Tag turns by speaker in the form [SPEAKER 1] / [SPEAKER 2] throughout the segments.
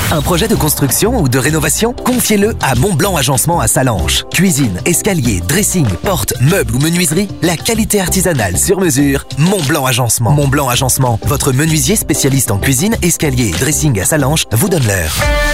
[SPEAKER 1] Un projet de construction ou de rénovation? Confiez-le à Montblanc Agencement à Sallanches. Cuisine, escalier, dressing, porte, meubles ou menuiserie, la qualité artisanale sur mesure, Montblanc Agencement. Montblanc Agencement, votre menuisier spécialiste en cuisine, escalier et dressing à Sallanches vous donne l'heure.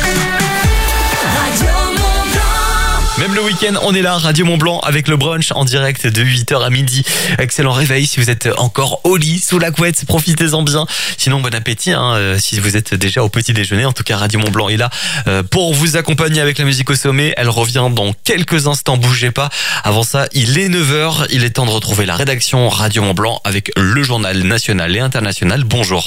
[SPEAKER 2] Même le week-end, on est là, Radio Mont-Blanc, avec le brunch en direct de 8h à midi. Excellent réveil si vous êtes encore au lit, sous la couette, profitez-en bien. Sinon, bon appétit si vous êtes déjà au petit déjeuner. En tout cas, Radio Mont-Blanc est là pour vous accompagner avec la musique au sommet. Elle revient dans quelques instants, bougez pas. Avant ça, il est 9h, il est temps de retrouver la rédaction Radio Mont-Blanc avec le journal national et international. Bonjour.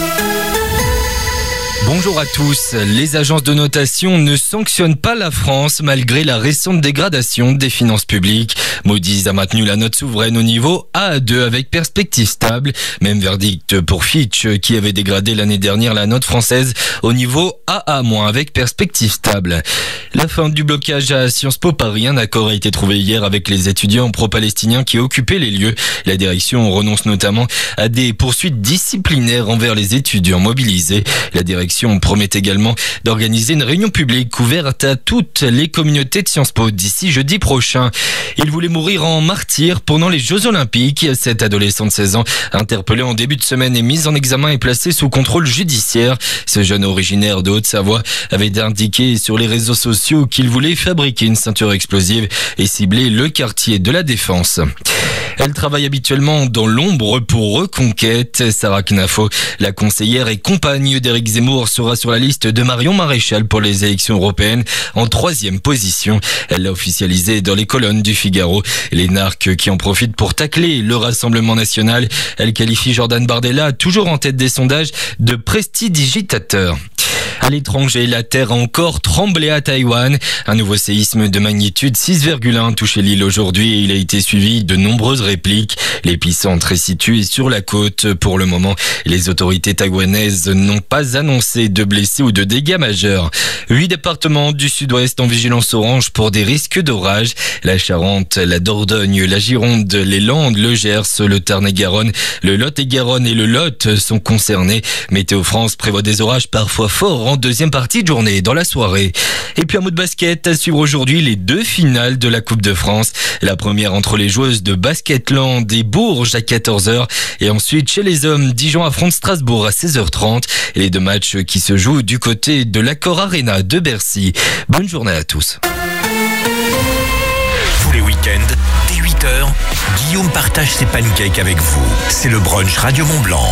[SPEAKER 3] Bonjour à tous. Les agences de notation ne sanctionnent pas la France malgré la récente dégradation des finances publiques. Moody's a maintenu la note souveraine au niveau A2 avec perspective stable. Même verdict pour Fitch qui avait dégradé l'année dernière la note française au niveau AA- avec perspective stable. La fin du blocage à Sciences Po Paris. Un accord a été trouvé hier avec les étudiants pro-palestiniens qui occupaient les lieux. La direction renonce notamment à des poursuites disciplinaires envers les étudiants mobilisés. La direction promet également d'organiser une réunion publique ouverte à toutes les communautés de Sciences Po d'ici jeudi prochain. Il voulait mourir en martyr pendant les Jeux Olympiques. Cet adolescent de 16 ans, interpellé en début de semaine et mis en examen et placé sous contrôle judiciaire. Ce jeune originaire de Haute-Savoie avait indiqué sur les réseaux sociaux qu'il voulait fabriquer une ceinture explosive et cibler le quartier de la Défense. Elle travaille habituellement dans l'ombre pour Reconquête. Sarah Knafo, la conseillère et compagne d'Éric Zemmour, sera sur la liste de Marion Maréchal pour les élections européennes en 3e position. Elle l'a officialisé dans les colonnes du Figaro. Les narcs qui en profitent pour tacler le Rassemblement national. Elle qualifie Jordan Bardella, toujours en tête des sondages, de prestidigitateur. À l'étranger, la terre a encore tremblé à Taïwan. Un nouveau séisme de magnitude 6,1 touchait l'île aujourd'hui et il a été suivi de nombreuses répliques. L'épicentre est situé sur la côte. Pour le moment, les autorités taïwanaises n'ont pas annoncé de blessés ou de dégâts majeurs. 8 départements du sud-ouest en vigilance orange pour des risques d'orage. La Charente, la Dordogne, la Gironde, les Landes, le Gers, le Tarn-et-Garonne, le Lot-et-Garonne et le Lot sont concernés. Météo France prévoit des orages parfois forts en deuxième partie de journée dans la soirée. Et puis un mot de basket à suivre aujourd'hui, les 2 finales de la Coupe de France. La première entre les joueuses de Basketland et Bourges à 14h et ensuite chez les hommes, Dijon affronte Strasbourg à 16h30 et les 2 matchs qui se jouent du côté de l'Accor Arena de Bercy. Bonne journée à tous.
[SPEAKER 4] Tous les week-ends, dès 8h, Guillaume partage ses pancakes avec vous. C'est le brunch Radio Mont-Blanc.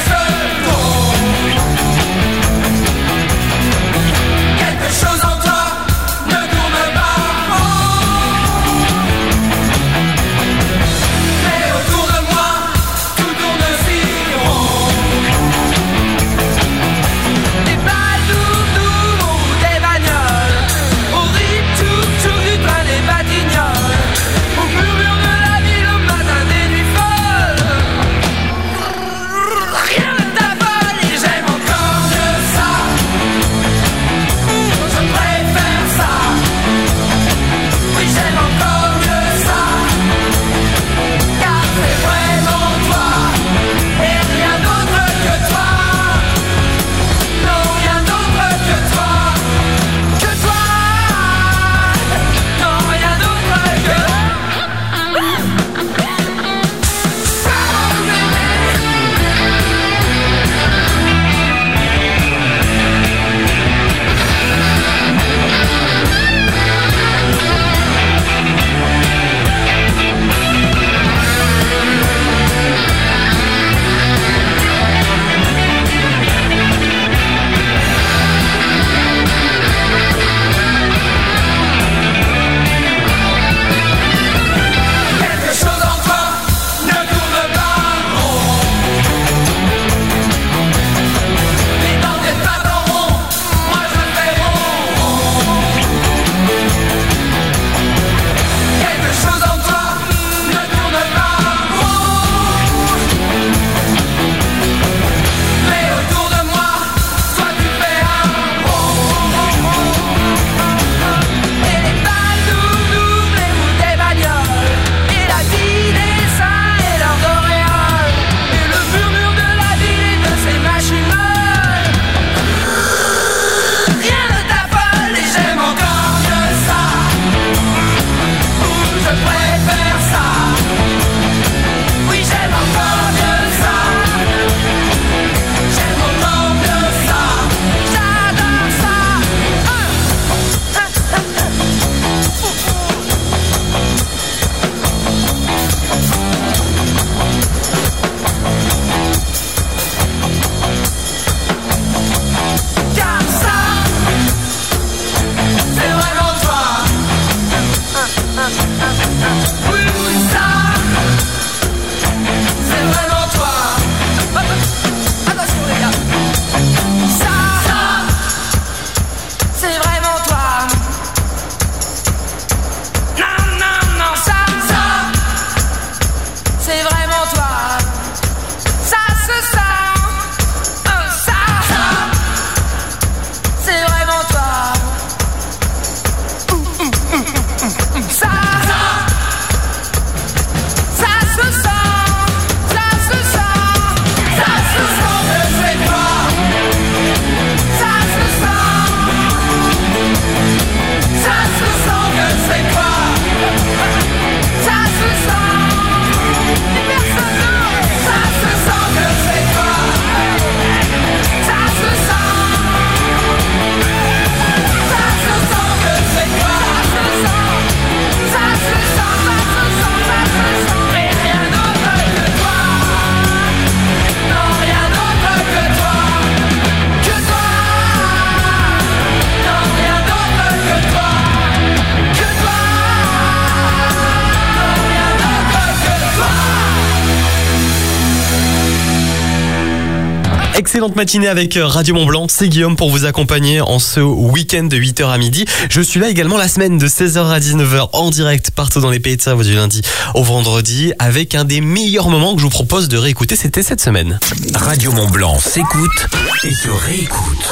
[SPEAKER 5] Quelque chose en toi
[SPEAKER 2] Excellente matinée avec Radio Mont-Blanc, c'est Guillaume pour vous accompagner en ce week-end de 8h à midi. Je suis là également la semaine de 16h à 19h en direct partout dans les pays de Savoie du lundi au vendredi avec un des meilleurs moments que je vous propose de réécouter, c'était cette semaine.
[SPEAKER 4] Radio Mont-Blanc s'écoute et se réécoute.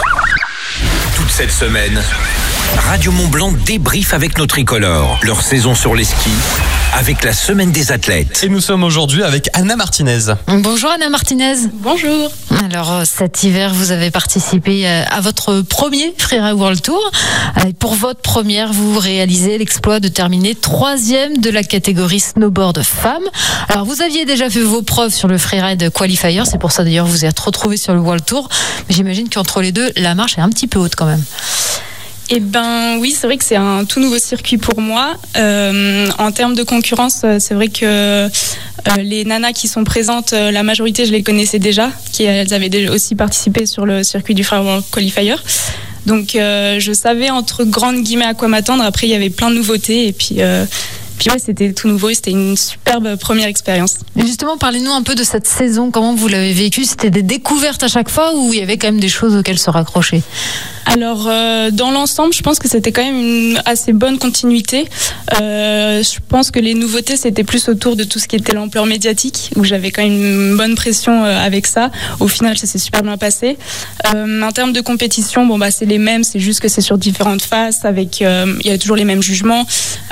[SPEAKER 4] Toute cette semaine, Radio Mont-Blanc débriefe avec nos tricolores leur saison sur les skis avec la semaine des athlètes.
[SPEAKER 2] Et nous sommes aujourd'hui avec Anna Martinez.
[SPEAKER 5] Bonjour Anna Martinez.
[SPEAKER 6] Bonjour.
[SPEAKER 5] Alors cet hiver, vous avez participé à votre premier Freeride World Tour. Pour votre première, vous réalisez l'exploit de terminer 3e de la catégorie snowboard femmes. Alors vous aviez déjà fait vos preuves sur le Freeride Qualifier, c'est pour ça d'ailleurs que vous êtes retrouvé sur le World Tour. Mais j'imagine qu'entre les deux, la marche est un petit peu haute quand même.
[SPEAKER 6] Eh ben oui, c'est vrai que c'est un tout nouveau circuit pour moi. En termes de concurrence, c'est vrai que les nanas qui sont présentes, la majorité je les connaissais déjà, elles avaient déjà aussi participé sur le circuit du Freeride World Qualifier. Donc je savais entre grandes guillemets à quoi m'attendre. Après il y avait plein de nouveautés et puis ouais, c'était tout nouveau et c'était une superbe première expérience.
[SPEAKER 5] Et justement, parlez-nous un peu de cette saison, comment vous l'avez vécue? C'était des découvertes à chaque fois ou il y avait quand même des choses auxquelles se raccrocher?
[SPEAKER 6] Alors, dans l'ensemble, je pense que c'était quand même une assez bonne continuité. Je pense que les nouveautés, c'était plus autour de tout ce qui était l'ampleur médiatique, où j'avais quand même une bonne pression avec ça. Au final, ça s'est super bien passé. En termes de compétition, bon, bah, c'est les mêmes, c'est juste que c'est sur différentes faces, avec, il y a toujours les mêmes jugements.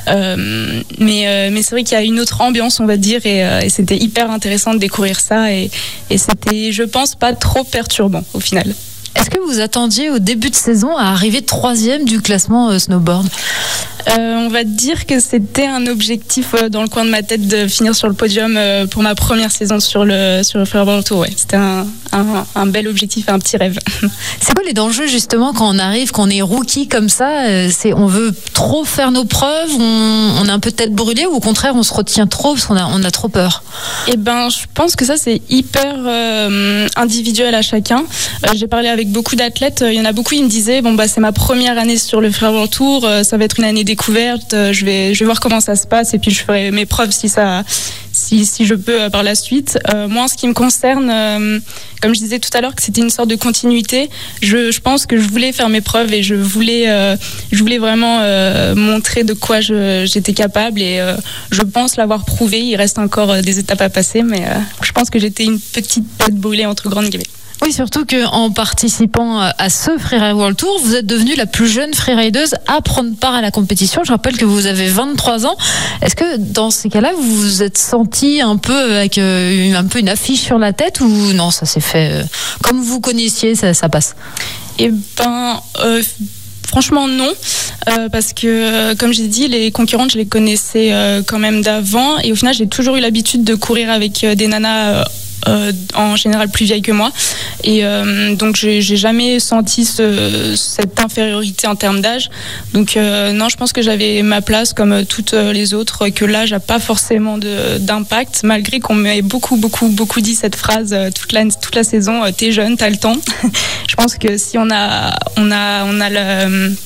[SPEAKER 6] Mais c'est vrai qu'il y a une autre ambiance, on va dire, et c'était hyper intéressant de découvrir ça, et c'était, je pense, pas trop perturbant au final.
[SPEAKER 5] Est-ce que vous attendiez au début de saison à arriver 3e du classement snowboard?
[SPEAKER 6] On va dire que c'était un objectif dans le coin de ma tête de finir sur le podium pour ma première saison sur le Freeride World Tour. Ouais. C'était un bel objectif et un petit rêve.
[SPEAKER 5] C'est quoi les dangers justement quand on arrive, quand on est rookie comme ça? On veut trop faire nos preuves, on est un peu tête brûlée ou au contraire on se retient trop parce qu'on a trop peur?
[SPEAKER 6] Eh ben, je pense que ça c'est hyper individuel à chacun. J'ai parlé avec beaucoup d'athlètes, il y en a beaucoup, ils me disaient bon bah c'est ma première année sur le Freeride World Tour, ça va être une année découverte, je vais voir comment ça se passe et puis je ferai mes preuves si je peux par la suite. Moi en ce qui me concerne, comme je disais tout à l'heure que c'était une sorte de continuité, je pense que je voulais faire mes preuves et je voulais vraiment montrer de quoi j'étais capable et je pense l'avoir prouvé. Il reste encore des étapes à passer, mais je pense que j'étais une petite tête brûlée entre grandes guillemets.
[SPEAKER 5] Oui, surtout qu'en participant à ce Freeride World Tour, vous êtes devenue la plus jeune freerideuse à prendre part à la compétition. Je rappelle que vous avez 23 ans. Est-ce que dans ces cas-là, vous vous êtes sentie un peu avec un peu une affiche sur la tête ou non, ça s'est fait comme vous connaissiez, ça passe?
[SPEAKER 6] Eh ben... franchement non, parce que comme j'ai dit, les concurrentes je les connaissais quand même d'avant et au final j'ai toujours eu l'habitude de courir avec des nanas en général plus vieilles que moi et donc j'ai jamais senti cette infériorité en termes d'âge, donc non, je pense que j'avais ma place comme toutes les autres, que l'âge n'a pas forcément d'impact, malgré qu'on m'ait beaucoup dit cette phrase toute la saison, t'es jeune, t'as le temps. Je pense que si on a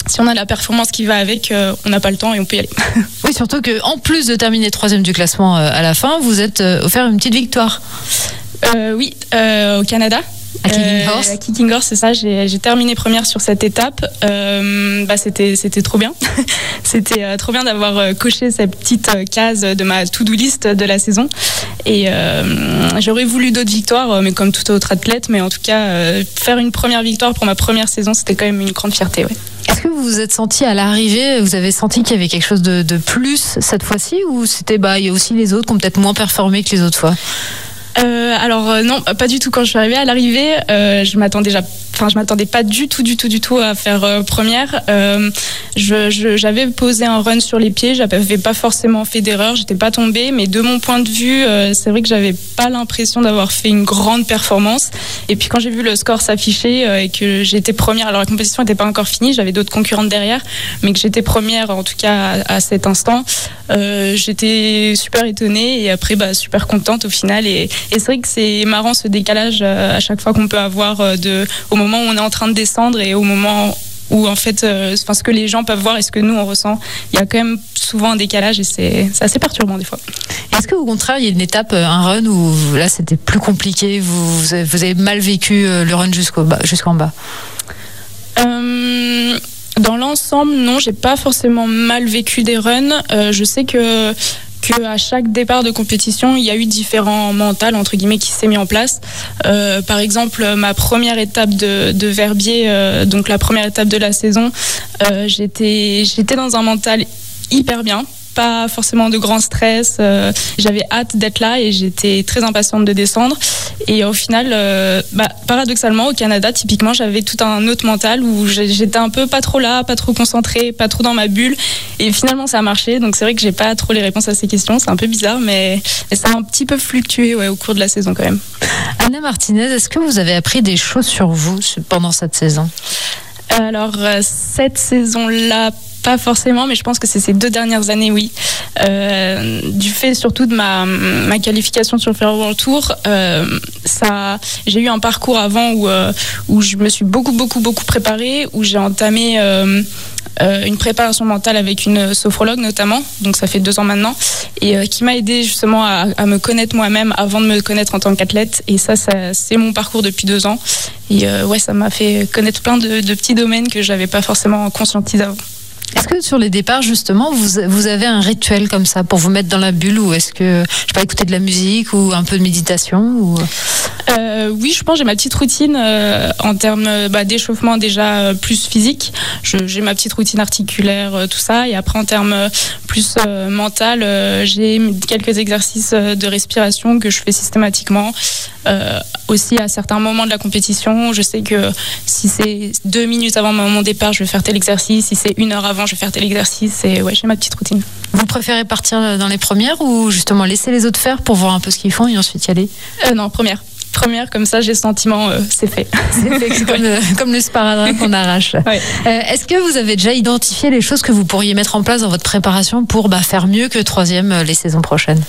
[SPEAKER 6] si on a la performance qui va avec, on n'a pas le temps et on peut y aller.
[SPEAKER 5] Oui, surtout que en plus de terminer 3e du classement à la fin, vous êtes offert une petite victoire.
[SPEAKER 6] Oui, au Canada.
[SPEAKER 5] À Kicking Horse.
[SPEAKER 6] À Kicking Horse, c'est ça. J'ai terminé première sur cette étape. C'était trop bien. C'était trop bien d'avoir coché cette petite case de ma to-do list de la saison. Et j'aurais voulu d'autres victoires, mais comme tout autre athlète. Mais en tout cas, faire une première victoire pour ma première saison, c'était quand même une grande fierté. Ouais.
[SPEAKER 5] Est-ce que vous vous êtes senti à l'arrivée, vous avez senti qu'il y avait quelque chose de plus cette fois-ci, ou c'était il y a aussi les autres qui ont peut-être moins performé que les autres fois?
[SPEAKER 6] Non, pas du tout. Quand je suis arrivée à l'arrivée, je m'attendais pas du tout à faire première. J'avais posé un run sur les pieds, j'avais pas forcément fait d'erreur, j'étais pas tombée, mais de mon point de vue, c'est vrai que j'avais pas l'impression d'avoir fait une grande performance. Et puis quand j'ai vu le score s'afficher et que j'étais première, alors la compétition n'était pas encore finie, j'avais d'autres concurrentes derrière, mais que j'étais première en tout cas à cet instant, j'étais super étonnée et après super contente au final. Et c'est vrai que c'est marrant ce décalage à chaque fois qu'on peut avoir au moment où on est en train de descendre et au moment où en fait ce que les gens peuvent voir et ce que nous on ressent, il y a quand même souvent un décalage et c'est assez perturbant des fois.
[SPEAKER 5] Est-ce qu'au contraire il y a une étape, un run où là c'était plus compliqué, vous avez mal vécu le run jusqu'en bas?
[SPEAKER 6] Dans l'ensemble, non, j'ai pas forcément mal vécu des runs. Je sais que à chaque départ de compétition, il y a eu différents mentals entre guillemets qui s'est mis en place. Par exemple, ma première étape de Verbier, donc la première étape de la saison, j'étais dans un mental hyper bien. Pas forcément de grand stress, j'avais hâte d'être là et j'étais très impatiente de descendre. Et au final, paradoxalement, au Canada, typiquement, j'avais tout un autre mental où j'étais un peu pas trop là, pas trop concentrée, pas trop dans ma bulle. Et finalement, ça a marché. Donc c'est vrai que j'ai pas trop les réponses à ces questions. C'est un peu bizarre, mais ça a un petit peu fluctué au cours de la saison quand même.
[SPEAKER 5] Anna Martinez, est-ce que vous avez appris des choses sur vous pendant cette saison?
[SPEAKER 6] Alors, cette saison-là, pas forcément, mais je pense que c'est ces 2 dernières années, oui. Du fait surtout de ma qualification sur le Freeride World Tour, j'ai eu un parcours avant où je me suis beaucoup préparée, où j'ai entamé une préparation mentale avec une sophrologue notamment, donc ça fait 2 ans maintenant, et qui m'a aidé justement à me connaître moi-même avant de me connaître en tant qu'athlète. Et ça c'est mon parcours depuis 2 ans. Et ça m'a fait connaître plein de petits domaines que j'avais pas forcément conscientisé avant.
[SPEAKER 5] Est-ce que sur les départs, justement, vous avez un rituel comme ça pour vous mettre dans la bulle, ou est-ce que, écouter de la musique ou un peu de méditation ou...
[SPEAKER 6] Oui, je pense que j'ai ma petite routine en termes d'échauffement déjà plus physique. J'ai ma petite routine articulaire, tout ça. Et après, en termes plus mental, j'ai quelques exercices de respiration que je fais systématiquement. Aussi, à certains moments de la compétition, je sais que si c'est 2 minutes avant mon départ, je vais faire tel exercice. Si c'est 1 heure avant, je vais faire tel exercice. Et j'ai ma petite routine.
[SPEAKER 5] Vous préférez partir dans les premières ou justement laisser les autres faire pour voir un peu ce qu'ils font et ensuite y aller?
[SPEAKER 6] Non, première, comme ça j'ai le sentiment c'est fait.
[SPEAKER 5] C'est comme le sparadrap qu'on arrache.
[SPEAKER 6] Ouais.
[SPEAKER 5] Est-ce que vous avez déjà identifié les choses que vous pourriez mettre en place dans votre préparation pour faire mieux que 3e les saisons prochaines?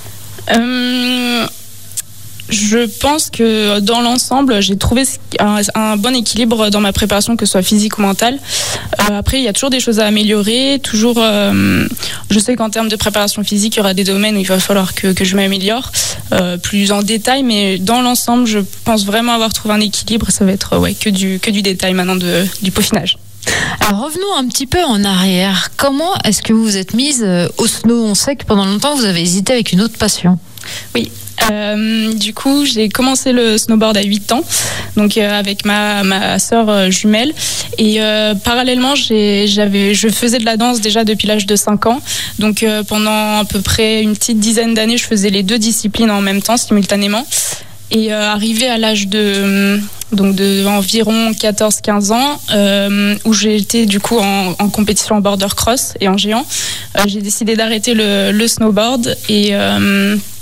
[SPEAKER 6] Je pense que dans l'ensemble, j'ai trouvé un bon équilibre dans ma préparation, que ce soit physique ou mentale. Après, il y a toujours des choses à améliorer. Je sais qu'en termes de préparation physique, il y aura des domaines où il va falloir que je m'améliore plus en détail. Mais dans l'ensemble, je pense vraiment avoir trouvé un équilibre. Ça va être que du détail maintenant du peaufinage.
[SPEAKER 5] Alors revenons un petit peu en arrière. Comment est-ce que vous vous êtes mise au snow? On sait que pendant longtemps, vous avez hésité avec une autre passion.
[SPEAKER 6] Oui. Du coup, j'ai commencé le snowboard à 8 ans, donc avec ma sœur jumelle. Et parallèlement, je faisais de la danse déjà depuis l'âge de 5 ans. Donc pendant à peu près une petite dizaine d'années, je faisais les 2 disciplines en même temps, simultanément. Et arrivé à l'âge de environ 14-15 ans, où j'ai été du coup en compétition en border cross et en géant, j'ai décidé d'arrêter le snowboard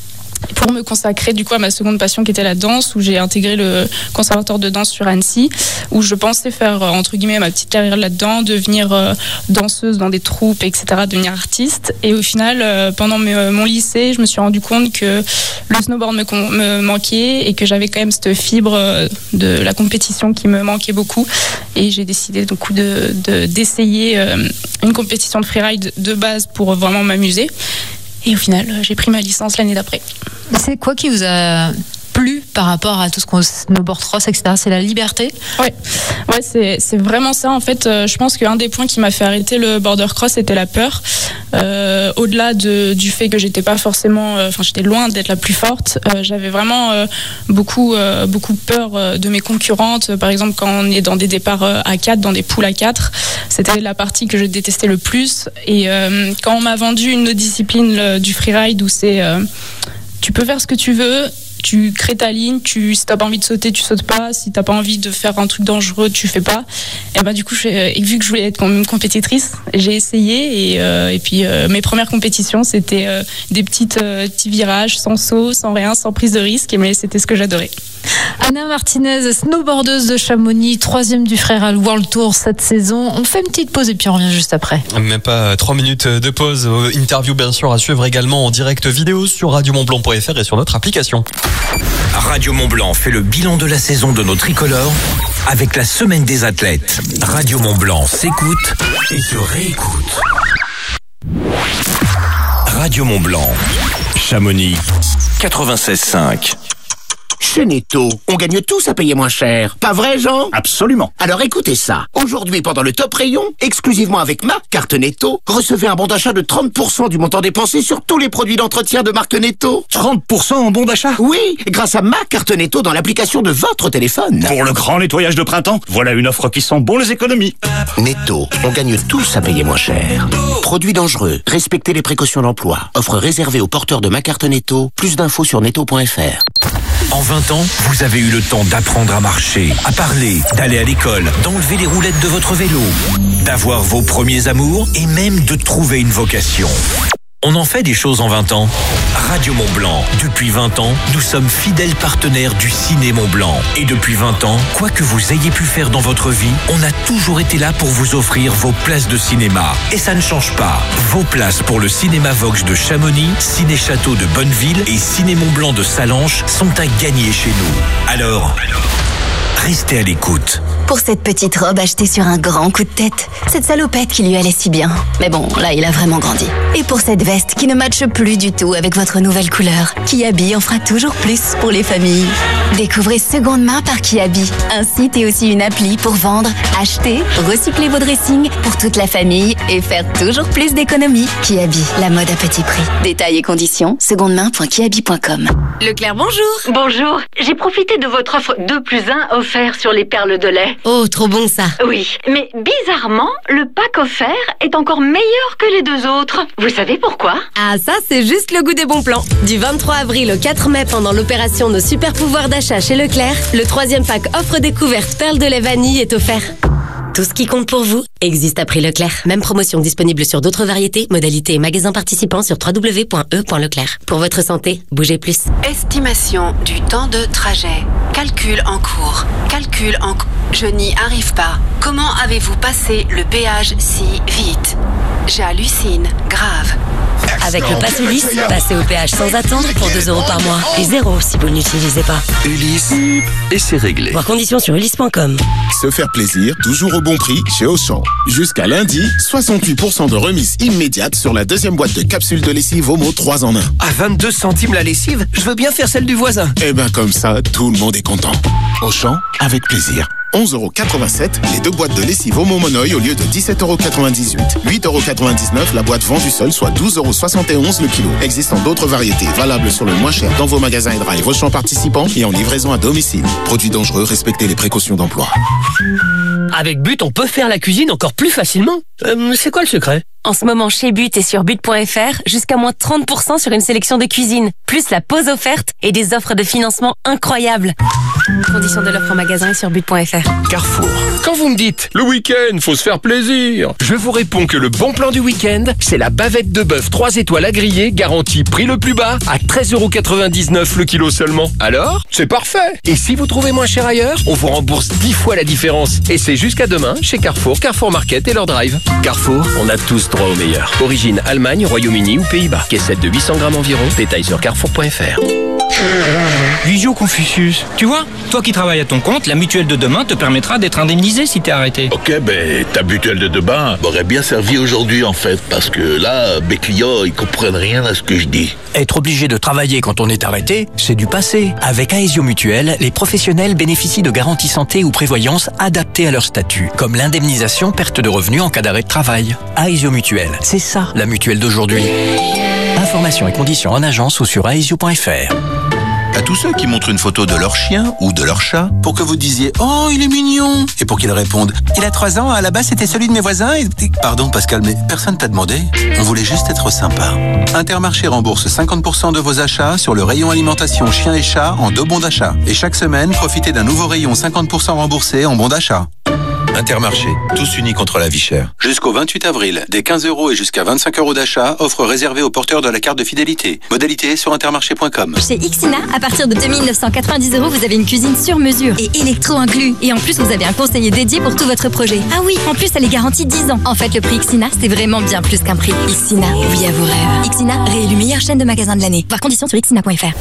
[SPEAKER 6] pour me consacrer du coup à ma seconde passion qui était la danse, où j'ai intégré le conservatoire de danse sur Annecy, où je pensais faire entre guillemets ma petite carrière là-dedans, devenir danseuse dans des troupes, etc., devenir artiste. Et au final, pendant mon lycée, je me suis rendu compte que le snowboard me manquait et que j'avais quand même cette fibre de la compétition qui me manquait beaucoup. Et j'ai décidé du coup d'essayer une compétition de freeride de base pour vraiment m'amuser. Et au final, j'ai pris ma licence l'année d'après.
[SPEAKER 5] C'est quoi qui vous a plu par rapport à tout ce qu'on snowboard cross, etc. C'est la liberté?
[SPEAKER 6] Ouais, c'est vraiment ça. En fait, je pense qu'un des points qui m'a fait arrêter le border cross, c'était la peur. Au-delà du fait que j'étais pas forcément, j'étais loin d'être la plus forte. J'avais vraiment beaucoup peur de mes concurrentes. Par exemple, quand on est dans des départs à 4, dans des poules à 4, c'était la partie que je détestais le plus. Et quand on m'a vendu une autre discipline du freeride où c'est tu peux faire ce que tu veux, tu crées ta ligne, si t'as pas envie de sauter, tu sautes pas, si t'as pas envie de faire un truc dangereux, tu fais pas. Et ben du coup, vu que je voulais être une compétitrice, j'ai essayé et puis mes premières compétitions, c'était des petits virages, sans saut, sans rien, sans prise de risque, mais c'était ce que j'adorais.
[SPEAKER 5] Anna Martinez, snowboardeuse de Chamonix, 3e du Freeride World Tour cette saison. On fait une petite pause et puis on revient juste après.
[SPEAKER 2] Même pas 3 minutes de pause. Interview bien sûr à suivre également en direct vidéo sur radiomontblanc.fr et sur notre application.
[SPEAKER 4] Radio Mont-Blanc fait le bilan de la saison de nos tricolores avec la semaine des athlètes. Radio Mont-Blanc s'écoute et se réécoute. Radio Mont-Blanc, Chamonix, 96.5.
[SPEAKER 7] Chez Netto, on gagne tous à payer moins cher. Pas vrai, Jean?
[SPEAKER 8] Absolument.
[SPEAKER 7] Alors écoutez ça. Aujourd'hui, pendant le top rayon, exclusivement avec ma carte Netto, recevez un bon d'achat de 30% du montant dépensé sur tous les produits d'entretien de marque Netto.
[SPEAKER 8] 30% en bon d'achat?
[SPEAKER 7] Oui, grâce à ma carte Netto dans l'application de votre téléphone.
[SPEAKER 8] Pour le grand nettoyage de printemps, voilà une offre qui sent bon les économies.
[SPEAKER 7] Netto, on gagne tous à payer moins cher. Produits dangereux, respectez les précautions d'emploi. Offre réservée aux porteurs de ma carte Netto. Plus d'infos sur netto.fr.
[SPEAKER 4] En 20 ans, vous avez eu le temps d'apprendre à marcher, à parler, d'aller à l'école, d'enlever les roulettes de votre vélo, d'avoir vos premiers amours et même de trouver une vocation. On en fait des choses en 20 ans. Radio Mont-Blanc, depuis 20 ans, nous sommes fidèles partenaires du Ciné Mont-Blanc. Et depuis 20 ans, quoi que vous ayez pu faire dans votre vie, on a toujours été là pour vous offrir vos places de cinéma. Et ça ne change pas. Vos places pour le Cinéma Vox de Chamonix, Ciné Château de Bonneville et Ciné Mont-Blanc de Sallanches sont à gagner chez nous. Alors, restez à l'écoute.
[SPEAKER 9] Pour cette petite robe achetée sur un grand coup de tête, cette salopette qui lui allait si bien. Mais bon, là, il a vraiment grandi. Et pour cette veste qui ne matche plus du tout avec votre nouvelle couleur, Kiabi en fera toujours plus pour les familles. Découvrez Seconde Main par Kiabi, un site et aussi une appli pour vendre, acheter, recycler vos dressings pour toute la famille et faire toujours plus d'économies. Kiabi, la mode à petit prix. Détails et conditions, secondemain.kiabi.com.
[SPEAKER 10] Leclerc, bonjour. Bonjour. J'ai profité de votre offre 2+1 offert sur les perles de lait.
[SPEAKER 11] Oh, trop bon ça.
[SPEAKER 10] Oui, mais bizarrement, le pack offert est encore meilleur que les deux autres. Vous savez pourquoi?
[SPEAKER 11] Ah, ça, c'est juste le goût des bons plans. Du 23 avril au 4 mai, pendant l'opération Nos super pouvoirs d'achat chez Leclerc, le 3e pack offre découverte perles de lait vanille est offert. Tout ce qui compte pour vous existe à prix Leclerc. Même promotion disponible sur d'autres variétés, modalités et magasins participants sur www.e.leclerc. Pour votre santé, bougez plus.
[SPEAKER 12] Estimation du temps de trajet. Calcul en cours. Je n'y arrive pas. Comment avez-vous passé le péage si vite? J'hallucine. Grave.
[SPEAKER 11] Avec le Pass Ulysse, passez au péage sans attendre pour 2 € par mois. Et 0 si vous ne l'utilisez pas.
[SPEAKER 1] Ulysse, et c'est réglé.
[SPEAKER 11] Voir conditions sur ulysse.com.
[SPEAKER 13] Se faire plaisir, toujours au bon prix chez Auchan. Jusqu'à lundi, 68% de remise immédiate sur la 2e boîte de capsules de lessive Omo 3 en 1.
[SPEAKER 14] À 22 centimes la lessive, je veux bien faire celle du voisin.
[SPEAKER 13] Eh ben comme ça, tout le monde est content. Auchan, avec plaisir. 11,87 €, les 2 boîtes de lessive Omo Monoï au lieu de 17,98 €. 8,99 € la boîte vendue seule, soit 12,71 € le kilo. Existant d'autres variétés, valables sur le moins cher dans vos magasins et drive Auchan participants et en livraison à domicile. Produits dangereux, respectez les précautions d'emploi.
[SPEAKER 14] Avec But, on peut faire la cuisine encore plus facilement. C'est quoi le secret?
[SPEAKER 11] En ce moment, chez But et sur but.fr, jusqu'à moins 30% sur une sélection de cuisine, plus la pause offerte et des offres de financement incroyables. Conditions de l'offre en magasin et sur but.fr.
[SPEAKER 15] Carrefour. Quand vous me dites « le week-end, faut se faire plaisir », je vous réponds que le bon plan du week-end, c'est la bavette de bœuf 3 étoiles à griller, garantie prix le plus bas, à 13,99€ le kilo seulement. Alors, c'est parfait. Et si vous trouvez moins cher ailleurs, on vous rembourse 10 fois la différence. Et c'est jusqu'à demain chez Carrefour, Carrefour Market et leur drive. Carrefour, on a tous droit au meilleur. Origine Allemagne, Royaume-Uni ou Pays-Bas. Caissette de 800 grammes environ. Détail sur carrefour.fr.
[SPEAKER 16] Visio Confucius. Tu vois, toi qui travailles à ton compte, la mutuelle de demain te permettra d'être indemnisé si t'es arrêté.
[SPEAKER 17] Ok, ta mutuelle de demain m'aurait bien servi aujourd'hui en fait, parce que là, mes clients, ils comprennent rien à ce que je dis.
[SPEAKER 14] Être obligé de travailler quand on est arrêté, c'est du passé. Avec Aesio Mutuelle, les professionnels bénéficient de garanties santé ou prévoyance adaptées à leur statut, comme l'indemnisation perte de revenus en cas d'arrêt de travail. Aesio Mutuelle, c'est ça la mutuelle d'aujourd'hui. Informations et conditions en agence ou sur aesio.fr.
[SPEAKER 18] À tous ceux qui montrent une photo de leur chien ou de leur chat pour que vous disiez « Oh, il est mignon !» et pour qu'ils répondent « Il a 3 ans, à la base c'était celui de mes voisins et... » Pardon Pascal, mais personne t'a demandé. On voulait juste être sympa. Intermarché rembourse 50% de vos achats sur le rayon alimentation chien et chat en 2 bons d'achat. Et chaque semaine, profitez d'un nouveau rayon 50% remboursé en bons d'achat. Intermarché, tous unis contre la vie chère. Jusqu'au 28 avril, des 15€ et jusqu'à 25€ d'achat, offre réservée aux porteurs de la carte de fidélité. Modalité sur intermarché.com.
[SPEAKER 19] Chez Ixina, à partir de 2990€, vous avez une cuisine sur mesure et électro inclus. Et en plus, vous avez un conseiller dédié pour tout votre projet. Ah oui, en plus, elle est garantie 10 ans. En fait, le prix Ixina, c'est vraiment bien plus qu'un prix. Ixina, oui à vos rêves. Ixina, réélu meilleure chaîne de magasins de l'année. Voir conditions sur ixina.fr.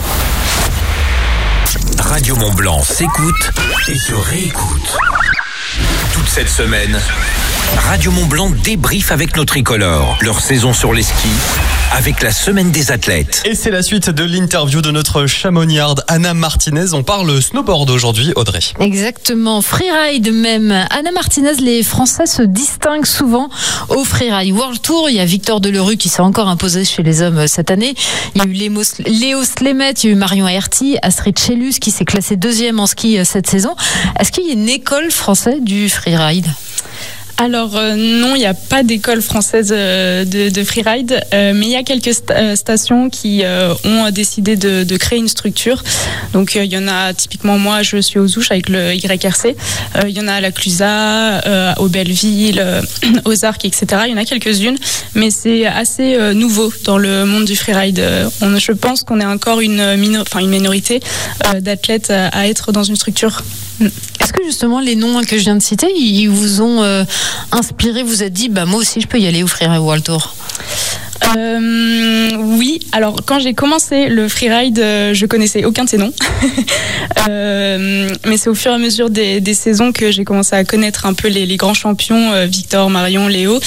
[SPEAKER 4] Radio Mont-Blanc s'écoute et se réécoute. Toute cette semaine, Radio Mont-Blanc débriefe avec nos tricolores leur saison sur les skis avec la semaine des athlètes.
[SPEAKER 2] Et c'est la suite de l'interview de notre chamonniarde Anna Martinez. On parle snowboard aujourd'hui, Audrey.
[SPEAKER 5] Exactement, freeride même. Anna Martinez, les Français se distinguent souvent au Freeride World Tour. Il y a Victor Delerue qui s'est encore imposé chez les hommes cette année. Il y a eu Léo Slemet, il y a eu Marion Aerty, Astrid Chellus qui s'est classée 2e en ski cette saison. Est-ce qu'il y a une école française du freeride ?
[SPEAKER 6] Alors non, il n'y a pas d'école française de freeride, mais il y a quelques stations qui ont décidé de créer une structure. Donc il y en a typiquement, moi je suis aux Ouches avec le YRC, il y en a à la Clusaz, au Belleville, aux Arcs, etc. Il y en a quelques-unes, mais c'est assez nouveau dans le monde du freeride. Je pense qu'on est encore une minorité d'athlètes à être dans une structure.
[SPEAKER 5] Est-ce que justement les noms que je viens de citer, ils vous ont inspiré, vous êtes dit moi aussi je peux y aller au Freeride World Tour?
[SPEAKER 6] Oui, alors quand j'ai commencé le freeride, je connaissais aucun de ces noms. Mais c'est au fur et à mesure des saisons que j'ai commencé à connaître un peu les grands champions, Victor, Marion, Léo.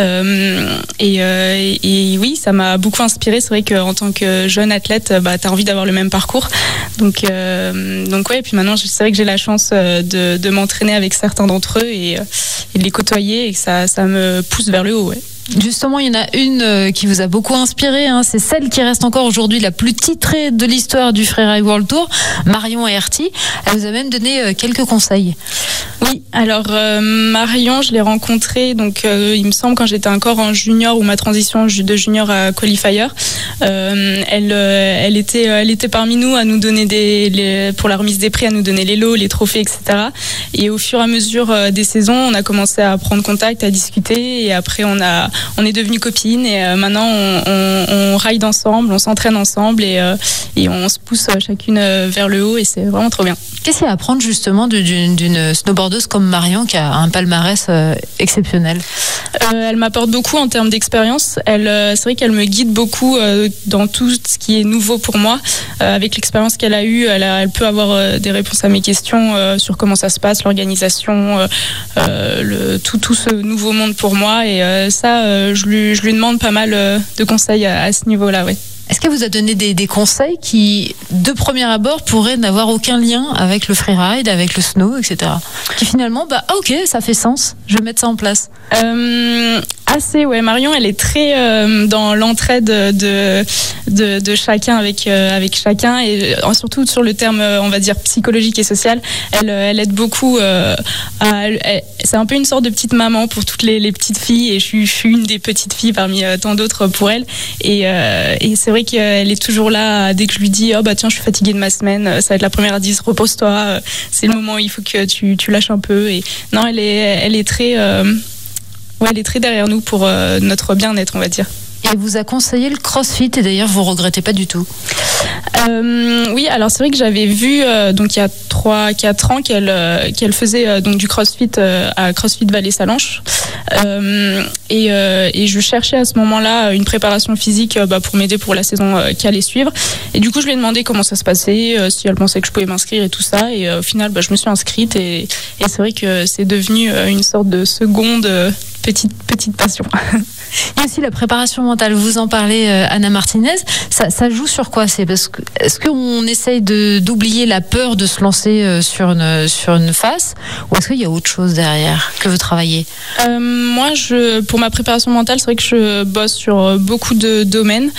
[SPEAKER 6] Et oui, ça m'a beaucoup inspiré. C'est vrai qu'en tant que jeune athlète, t'as envie d'avoir le même parcours. Donc ouais, et puis maintenant, c'est vrai que j'ai la chance de m'entraîner avec certains d'entre eux et de les côtoyer et que ça me pousse vers le haut, ouais.
[SPEAKER 5] Justement, il y en a une qui vous a beaucoup inspiré, c'est celle qui reste encore aujourd'hui la plus titrée de l'histoire du Freeride World Tour, Marion Aerty. Elle vous a même donné quelques conseils.
[SPEAKER 6] Oui, alors Marion, je l'ai rencontrée, donc il me semble quand j'étais encore en junior ou ma transition de junior à qualifier. Elle était parmi nous à nous donner pour la remise des prix, à nous donner les lots, les trophées, etc. Et au fur et à mesure des saisons, on a commencé à prendre contact, à discuter, et après on est devenues copines, et maintenant on ride ensemble, on s'entraîne ensemble, et on se pousse chacune vers le haut, et c'est vraiment trop bien.
[SPEAKER 5] Qu'est-ce qu'il y a à apprendre justement d'une snowboardeuse comme Marion qui a un palmarès exceptionnel?
[SPEAKER 6] Elle m'apporte beaucoup en termes d'expérience. C'est vrai qu'elle me guide beaucoup dans tout ce qui est nouveau pour moi. Avec l'expérience qu'elle a eue, elle peut avoir des réponses à mes questions sur comment ça se passe, l'organisation, tout ce nouveau monde pour moi. Et ça, je lui demande pas mal de conseils à ce niveau-là, ouais.
[SPEAKER 5] Est-ce qu'elle vous a donné des conseils qui, de premier abord, pourraient n'avoir aucun lien avec le freeride, avec le snow, etc. Qui finalement, ok, ça fait sens, je vais mettre ça en place.
[SPEAKER 6] Assez, ouais. Marion, elle est très dans l'entraide de chacun avec chacun, et surtout sur le terme, on va dire, psychologique et social. Elle aide beaucoup. C'est un peu une sorte de petite maman pour toutes les petites filles, et je suis une des petites filles parmi tant d'autres pour elle. Et c'est vrai qu'elle est toujours là dès que je lui dis oh bah tiens, je suis fatiguée de ma semaine, ça va être la première à dire repose-toi, c'est le moment où il faut que tu lâches un peu. Et non, elle est très elle est très derrière nous pour notre bien-être, on va dire.
[SPEAKER 5] Et elle vous a conseillé le CrossFit, et d'ailleurs vous regrettez pas du tout.
[SPEAKER 6] Oui, alors c'est vrai que j'avais vu donc il y a 3-4 ans qu'elle faisait donc du CrossFit à CrossFit Vallée Salanches, et je cherchais à ce moment-là une préparation physique pour m'aider pour la saison qui allait suivre, et du coup je lui ai demandé comment ça se passait, si elle pensait que je pouvais m'inscrire et tout ça, et au final je me suis inscrite, et c'est vrai que c'est devenu une sorte de seconde petite passion.
[SPEAKER 5] Il y a aussi la préparation mentale, vous en parlez, Anna Martinez, ça joue sur quoi? Est-ce qu'on essaye d'oublier la peur de se lancer sur une face, ou est-ce qu'il y a autre chose derrière que vous travaillez?
[SPEAKER 6] Moi, pour ma préparation mentale, c'est vrai que je bosse sur beaucoup de domaines.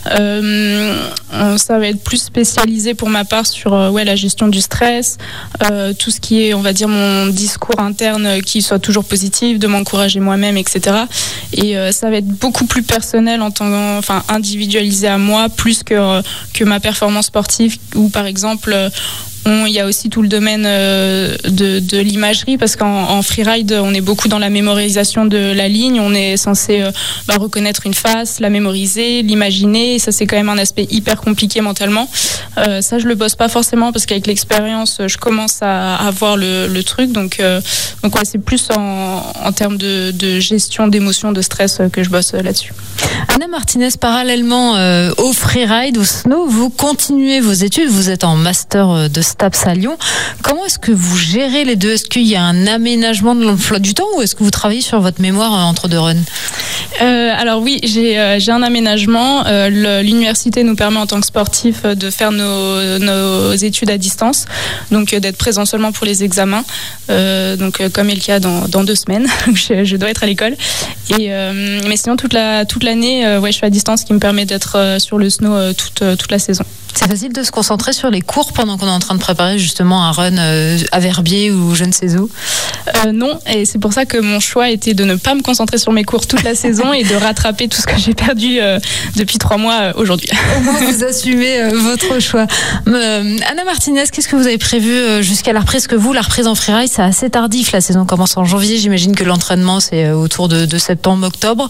[SPEAKER 6] Ça va être plus spécialisé pour ma part sur la gestion du stress, tout ce qui est, on va dire, mon discours interne qui soit toujours positif, de m'encourager moi-même, etc. Et ça va être beaucoup plus personnel, individualisé à moi, plus que ma performance sportive, où par exemple il y a aussi tout le domaine de l'imagerie, parce qu'en freeride on est beaucoup dans la mémorisation de la ligne, on est censé reconnaître une face, la mémoriser, l'imaginer, et ça c'est quand même un aspect hyper compliqué mentalement. Ça je le bosse pas forcément, parce qu'avec l'expérience je commence à voir le truc, donc ouais, c'est plus en termes de gestion d'émotions, de stress que je bosse là-dessus.
[SPEAKER 5] Anna Martinez, parallèlement au freeride, au snow, vous continuez vos études, vous êtes en master de STAPS à Lyon. Comment est-ce que vous gérez les deux? Est-ce qu'il y a un aménagement de l'emploi du temps, ou est-ce que vous travaillez sur votre mémoire entre deux runs?
[SPEAKER 6] Alors oui, j'ai un aménagement. L'université nous permet en tant que sportif de faire nos études à distance, donc d'être présent seulement pour les examens, donc comme est le cas dans 2 semaines. je dois être à l'école, mais sinon toute l'année je suis à distance, ce qui me permet d'être sur le snow toute la saison.
[SPEAKER 5] C'est facile de se concentrer sur les cours pendant qu'on est en train de préparer justement un run à Verbier ou je ne sais où?
[SPEAKER 6] Non, et c'est pour ça que mon choix était de ne pas me concentrer sur mes cours toute la saison et de rattraper tout ce que j'ai perdu depuis 3 mois aujourd'hui.
[SPEAKER 5] Au moins vous assumez votre choix. Anna Martinez, qu'est-ce que vous avez prévu jusqu'à la reprise? Que vous, la reprise en freeride, c'est assez tardif, la saison commence en janvier, j'imagine que l'entraînement c'est autour de septembre-octobre,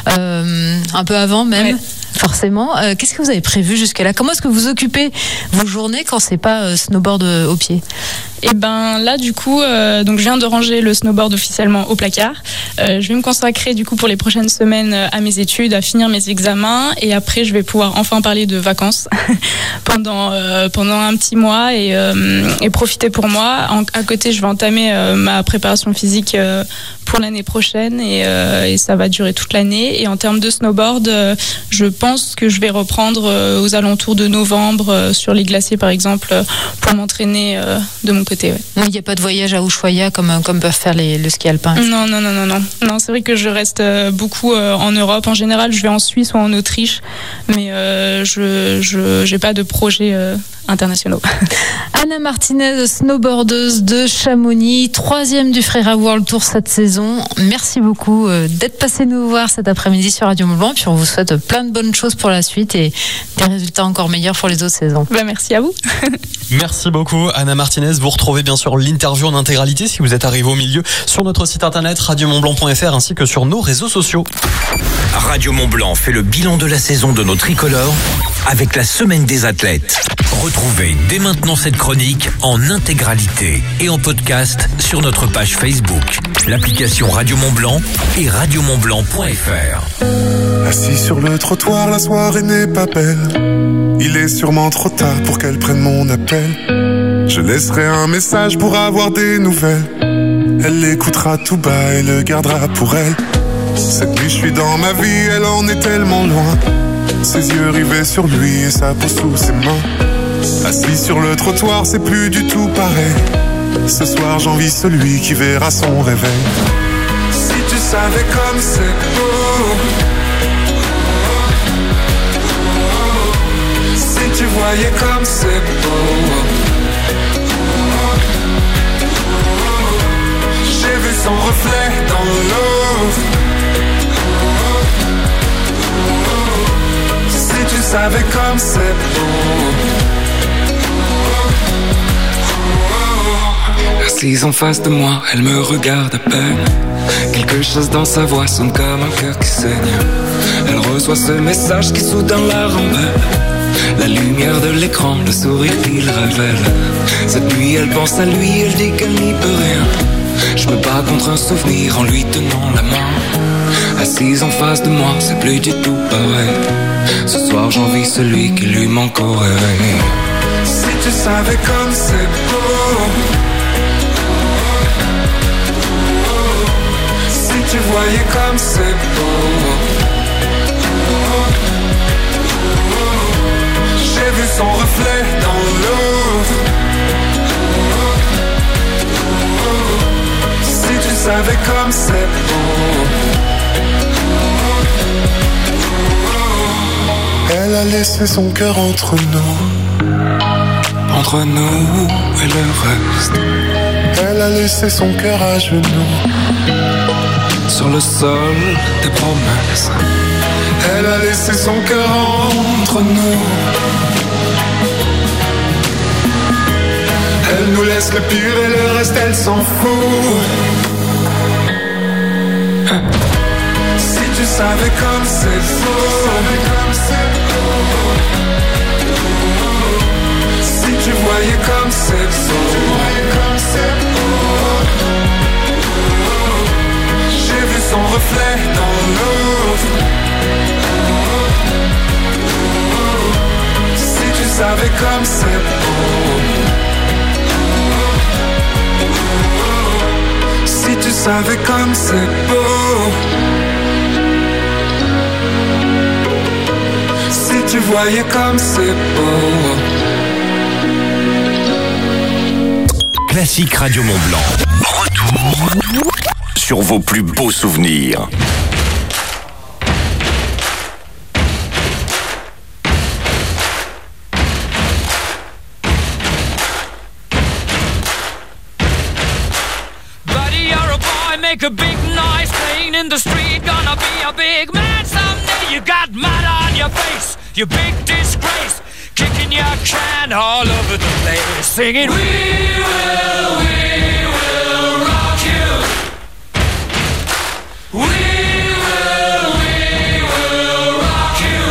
[SPEAKER 5] un peu avant même. Ouais. Forcément. Qu'est-ce que vous avez prévu jusqu'à-là? Comment est-ce que vous occupez vos journées quand c'est pas snowboard au pied?
[SPEAKER 6] Et ben là du coup donc je viens de ranger le snowboard officiellement au placard. Je vais me consacrer du coup pour les prochaines semaines à mes études, à finir mes examens, et après je vais pouvoir enfin parler de vacances pendant un petit mois, et profiter pour moi. À côté je vais entamer ma préparation physique pour l'année prochaine, et ça va durer toute l'année. Et en termes de snowboard, je pense que je vais reprendre aux alentours de novembre sur les glaciers par exemple, pour m'entraîner de mon côté. Ouais.
[SPEAKER 5] Il n'y a pas de voyage à Ushuaia comme peuvent faire le ski alpin?
[SPEAKER 6] Non, c'est vrai que je reste beaucoup en Europe. En général, je vais en Suisse ou en Autriche, mais je n'ai pas de projets internationaux.
[SPEAKER 5] Anna Martinez, snowboardeuse de Chamonix, 3e du Freeride World Tour cette saison. Merci beaucoup d'être passé nous voir cet après-midi sur Radio Mont-Blanc. Puis on vous souhaite plein de bonnes choses pour la suite et des résultats encore meilleurs pour les autres saisons.
[SPEAKER 6] Merci à vous.
[SPEAKER 2] Merci beaucoup Anna Martinez. Vous retrouvez bien sûr l'interview en intégralité si vous êtes arrivé au milieu sur notre site internet radiomontblanc.fr ainsi que sur nos réseaux sociaux.
[SPEAKER 4] Radio Mont-Blanc fait le bilan de la saison de nos tricolores avec la semaine des athlètes. Retrouvez dès maintenant cette chronique en intégralité et en podcast sur notre page Facebook, l'application Radio Mont-Blanc et radiomontblanc.fr.
[SPEAKER 20] Assis sur le trottoir, la soirée n'est pas belle. Il est sûrement trop tard pour qu'elle prenne mon appel. Je laisserai un message pour avoir des nouvelles. Elle l'écoutera tout bas et le gardera pour elle. Cette nuit je suis dans ma vie, elle en est tellement loin. Ses yeux rivés sur lui et sa peau sous ses mains. Assis sur le trottoir, c'est plus du tout pareil. Ce soir j'envie celui qui verra son réveil. Si tu savais comme c'est beau,
[SPEAKER 21] voyais comme c'est beau. J'ai vu son reflet dans l'eau. Si tu savais comme c'est beau. Assise en face de moi, elle me regarde à peine. Quelque chose dans sa voix sonne comme un cœur qui saigne. Elle reçoit ce message qui soudain la rembelle. La lumière de l'écran, le sourire qu'il révèle. Cette nuit elle pense à lui, elle dit qu'elle n'y peut rien. Je me bats contre un souvenir en lui tenant la main. Assise en face de moi, c'est plus du tout pareil. Ce soir j'envie celui qui lui manque au réveil. Si tu savais comme c'est beau. Si tu voyais comme c'est beau. J'ai vu son reflet dans l'eau. Si tu savais comme c'est beau.
[SPEAKER 20] Elle a laissé son cœur entre nous.
[SPEAKER 21] Entre nous et le reste.
[SPEAKER 20] Elle a laissé son cœur à genoux.
[SPEAKER 21] Sur le sol des promesses. Elle a laissé son cœur entre nous. Elle nous laisse le pire et le reste elle s'en fout. Si tu savais comme c'est beau. Si tu voyais comme c'est beau. J'ai vu son reflet dans l'eau. Si tu savais comme c'est beau. Si tu savais comme c'est beau. Si tu voyais comme c'est beau.
[SPEAKER 4] Classique Radio Mont-Blanc. Retour sur vos plus beaux souvenirs.
[SPEAKER 22] Buddy, you're a boy, make a big noise, playing in the street, gonna be a big man someday. You got mud on your face, you big disgrace, kicking your can all over the place, singing, we will rock you. We will rock you.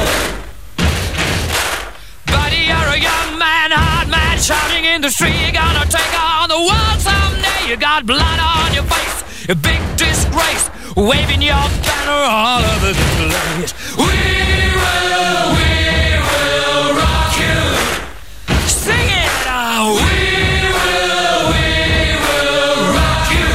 [SPEAKER 22] Buddy, you're a young man, hard man, shouting in the street, you're gonna take on the world someday. You got blood on your face, a big disgrace, waving your banner all over the place. We will rock you. Sing it out. We will rock you.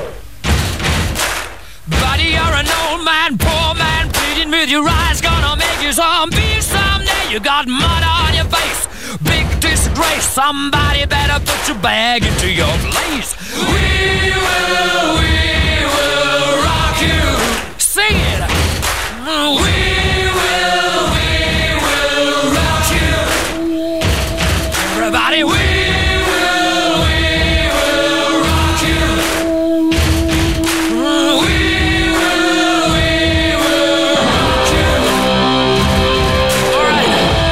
[SPEAKER 22] Buddy, you're an old man, poor man, pleading with your eyes, gonna make you zombie someday. You got mud on your face, big disgrace. Somebody better put your bag into your place. We will rock you. Sing it. We will rock you. Everybody, we will rock you. We will rock you. All right.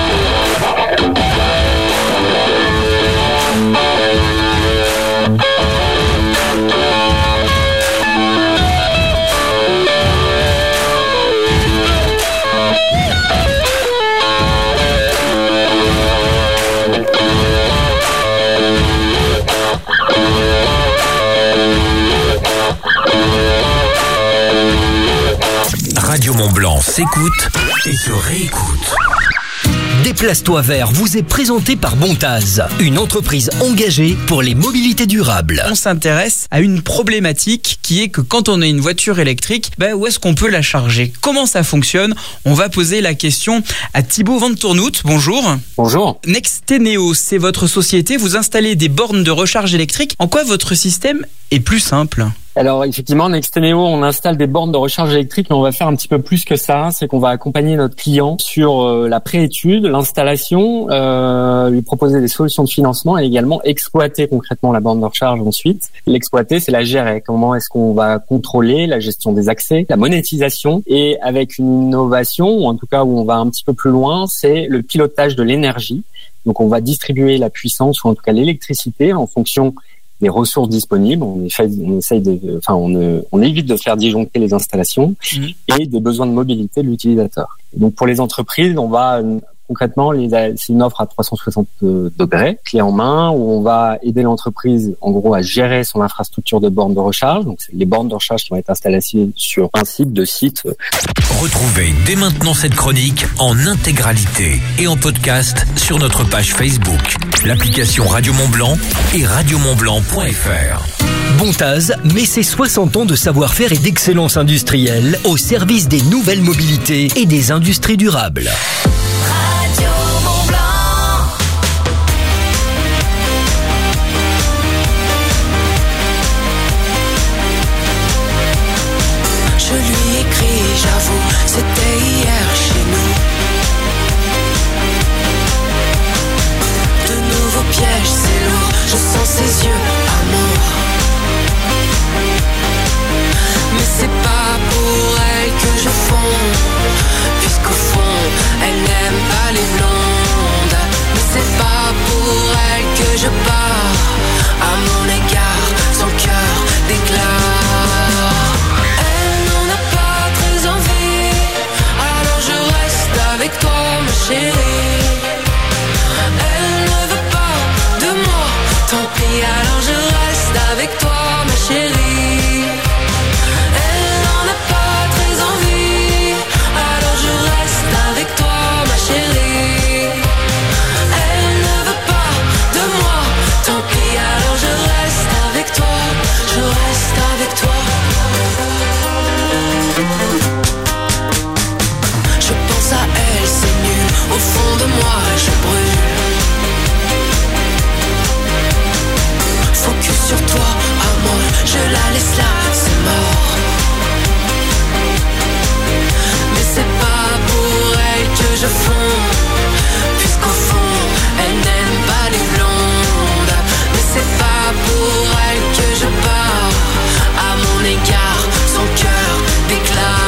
[SPEAKER 4] Radio Mont-Blanc s'écoute et se réécoute.
[SPEAKER 23] Déplace-toi vert vous est présenté par Bontaz, une entreprise engagée pour les mobilités durables.
[SPEAKER 24] On s'intéresse à une problématique qui est que quand on a une voiture électrique, où est-ce qu'on peut la charger? Comment ça fonctionne? On va poser la question à Thibaut Van Tournout. Bonjour.
[SPEAKER 25] Bonjour.
[SPEAKER 24] Nexteneo, c'est votre société. Vous installez des bornes de recharge électrique. En quoi votre système est plus simple?
[SPEAKER 3] Alors effectivement, Nexteneo, on installe des bornes de recharge électrique, mais on va faire un petit peu plus que ça. C'est qu'on va accompagner notre client sur la préétude, l'installation, lui proposer des solutions de financement et également exploiter concrètement la borne de recharge ensuite. L'exploiter, c'est la gérer. Comment est-ce qu'on va contrôler la gestion des accès, la monétisation, et avec une innovation, ou en tout cas où on va un petit peu plus loin, c'est le pilotage de l'énergie. Donc on va distribuer la puissance, ou en tout cas l'électricité, en fonction des ressources disponibles. On évite de faire disjoncter les installations et des besoins de mobilité de l'utilisateur. Donc pour les entreprises, on va concrètement, c'est une offre à 360 degrés, clé en main, où on va aider l'entreprise, en gros, à gérer son infrastructure de bornes de recharge. Donc, c'est les bornes de recharge qui vont être installées sur un site, 2 sites.
[SPEAKER 4] Retrouvez dès maintenant cette chronique en intégralité et en podcast sur notre page Facebook, l'application Radio Mont-Blanc et radiomontblanc.fr.
[SPEAKER 23] Bontaz met ses 60 ans de savoir-faire et d'excellence industrielle au service des nouvelles mobilités et des industries durables.
[SPEAKER 7] J'avoue, c'était hier chez nous. De nouveaux pièges, c'est lourd. Je sens ses yeux, amour. Mais c'est pas pour elle que je fonds, puisqu'au fond, elle n'aime pas les blondes. Mais c'est pas pour elle que je pars. À mon égard, son cœur déclare. Avec toi, ma chérie. Elle ne veut pas de moi. Tant pis, alors je reste avec toi, ma chérie. Elle n'en a pas très envie. Alors je reste avec toi, ma chérie. Elle ne veut pas de moi. Tant pis, alors je reste avec toi. Je reste avec toi. À elle, c'est nul, au fond de moi je brûle. Focus sur toi, amour, je la laisse là, c'est mort. Mais c'est pas pour elle que je fonds, puisqu'au fond, elle n'aime pas les blondes. Mais c'est pas pour elle que je pars, à mon égard, son cœur déclare.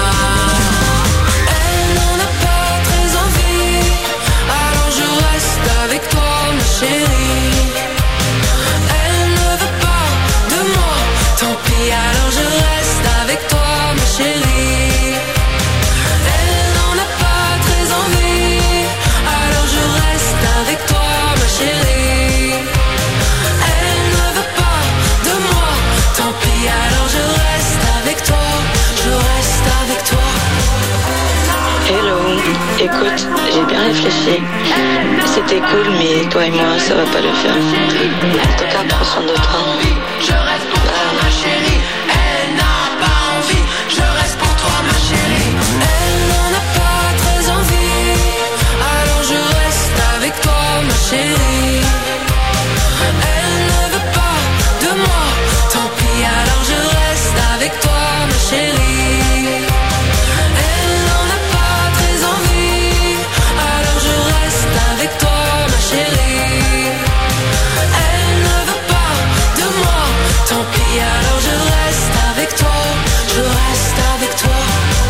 [SPEAKER 7] Avec toi, ma chérie. Elle ne veut pas de moi. Tant pis, alors je reste avec toi, ma chérie. Elle n'en a pas très envie. Alors je reste avec toi, ma chérie. Elle ne veut pas de moi. Tant pis, alors je reste avec toi. Je reste avec toi.
[SPEAKER 8] Hello, écoute, j'ai bien réfléchi. C'était cool, mais toi et moi, ça va pas le faire. En tout cas, prends soin de toi.
[SPEAKER 7] Je reste pour toi, ma chérie. Elle n'a pas envie. Je reste pour toi, ma chérie. Elle n'en a pas très envie. Alors je reste avec toi, ma chérie. Elle ne veut pas de moi. Tant pis, alors je reste avec toi, ma chérie. Elle n'en a pas très envie. Alors je reste avec toi, ma chérie. Elle ne veut pas de moi. Tant pis, alors je reste avec toi. Je reste avec toi.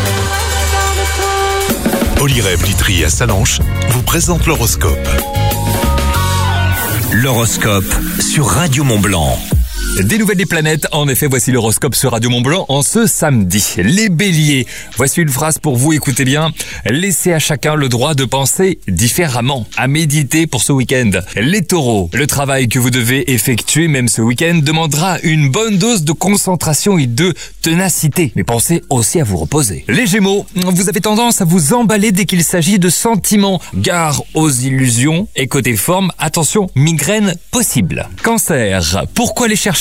[SPEAKER 9] Polyrêve Literie à Salanches vous présente l'horoscope.
[SPEAKER 4] L'horoscope sur Radio Mont-Blanc.
[SPEAKER 25] Des nouvelles des planètes, en effet, voici l'horoscope sur Radio Mont-Blanc en ce samedi. Les béliers, voici une phrase pour vous, écoutez bien. Laissez à chacun le droit de penser différemment, à méditer pour ce week-end. Les taureaux, le travail que vous devez effectuer même ce week-end demandera une bonne dose de concentration et de ténacité. Mais pensez aussi à vous reposer. Les gémeaux, vous avez tendance à vous emballer dès qu'il s'agit de sentiments. Gare aux illusions et côté forme, attention, migraine possible. Cancer, pourquoi aller chercher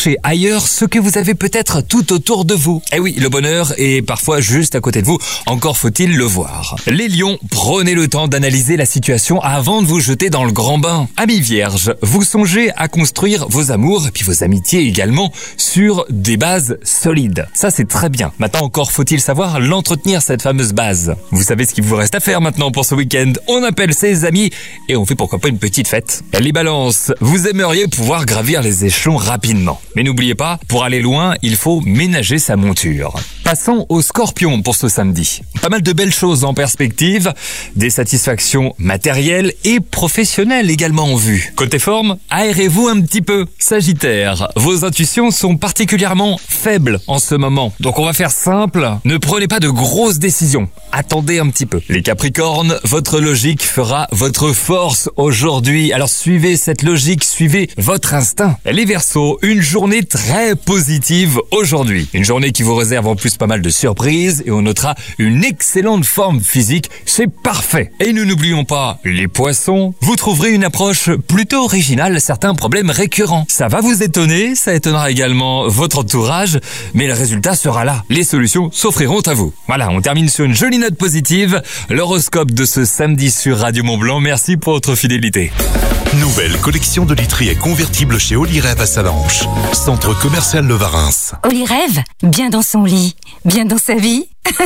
[SPEAKER 25] cherchez ailleurs ce que vous avez peut-être tout autour de vous. Eh oui, le bonheur est parfois juste à côté de vous, encore faut-il le voir. Les lions, prenez le temps d'analyser la situation avant de vous jeter dans le grand bain. Amis vierges, vous songez à construire vos amours et puis vos amitiés également sur des bases solides. Ça c'est très bien. Maintenant encore faut-il savoir l'entretenir cette fameuse base. Vous savez ce qu'il vous reste à faire maintenant pour ce week-end. On appelle ses amis et on fait pourquoi pas une petite fête. Les balances, vous aimeriez pouvoir gravir les échelons rapidement. Mais n'oubliez pas, pour aller loin, il faut ménager sa monture. Passons aux scorpions pour ce samedi. Pas mal de belles choses en perspective, des satisfactions matérielles et professionnelles également en vue. Côté forme, aérez-vous un petit peu. Sagittaire, vos intuitions sont particulièrement faibles en ce moment. Donc on va faire simple, ne prenez pas de grosses décisions. Attendez un petit peu. Les Capricornes, votre logique fera votre force aujourd'hui. Alors suivez cette logique, suivez votre instinct. Les Verseaux, une journée très positive aujourd'hui. Une journée qui vous réserve en plus pas mal de surprises et on notera une excellente forme physique. C'est parfait. Et nous n'oublions pas les Poissons. Vous trouverez une approche plutôt originale à certains problèmes récurrents. Ça va vous étonner, ça étonnera également votre entourage, mais le résultat sera là. Les solutions s'offriront à vous. Voilà, on termine sur une jolie note positive. L'horoscope de ce samedi sur Radio Mont-Blanc. Merci pour votre fidélité.
[SPEAKER 9] Nouvelle collection de literie convertible chez Olyrêve à Salanches. Centre commercial Le Varins.
[SPEAKER 1] Olyrêve, bien dans son lit, bien dans sa vie.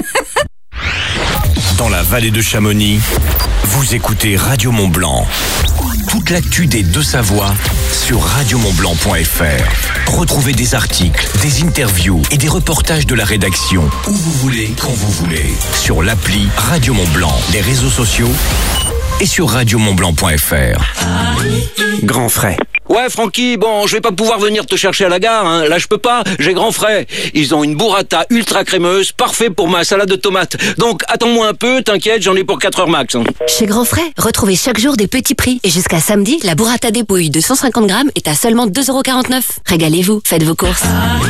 [SPEAKER 4] Dans la vallée de Chamonix, vous écoutez Radio Mont-Blanc. Toute l'actu des Deux-Savoies sur radiomontblanc.fr. Retrouvez des articles, des interviews et des reportages de la rédaction où vous voulez, quand vous voulez. Sur l'appli Radio Mont-Blanc, les réseaux sociaux et sur radiomontblanc.fr.
[SPEAKER 10] Grand frais. Ouais, Francky, bon, je vais pas pouvoir venir te chercher à la gare, hein. Là, je peux pas, j'ai Grand Frais. Ils ont une burrata ultra crémeuse, parfait pour ma salade de tomates. Donc, attends-moi un peu, t'inquiète, j'en ai pour 4 heures max. Hein.
[SPEAKER 11] Chez Grand Frais, retrouvez chaque jour des petits prix. Et jusqu'à samedi, la burrata dépouille de 150 grammes est à seulement 2,49 €. Régalez-vous, faites vos courses.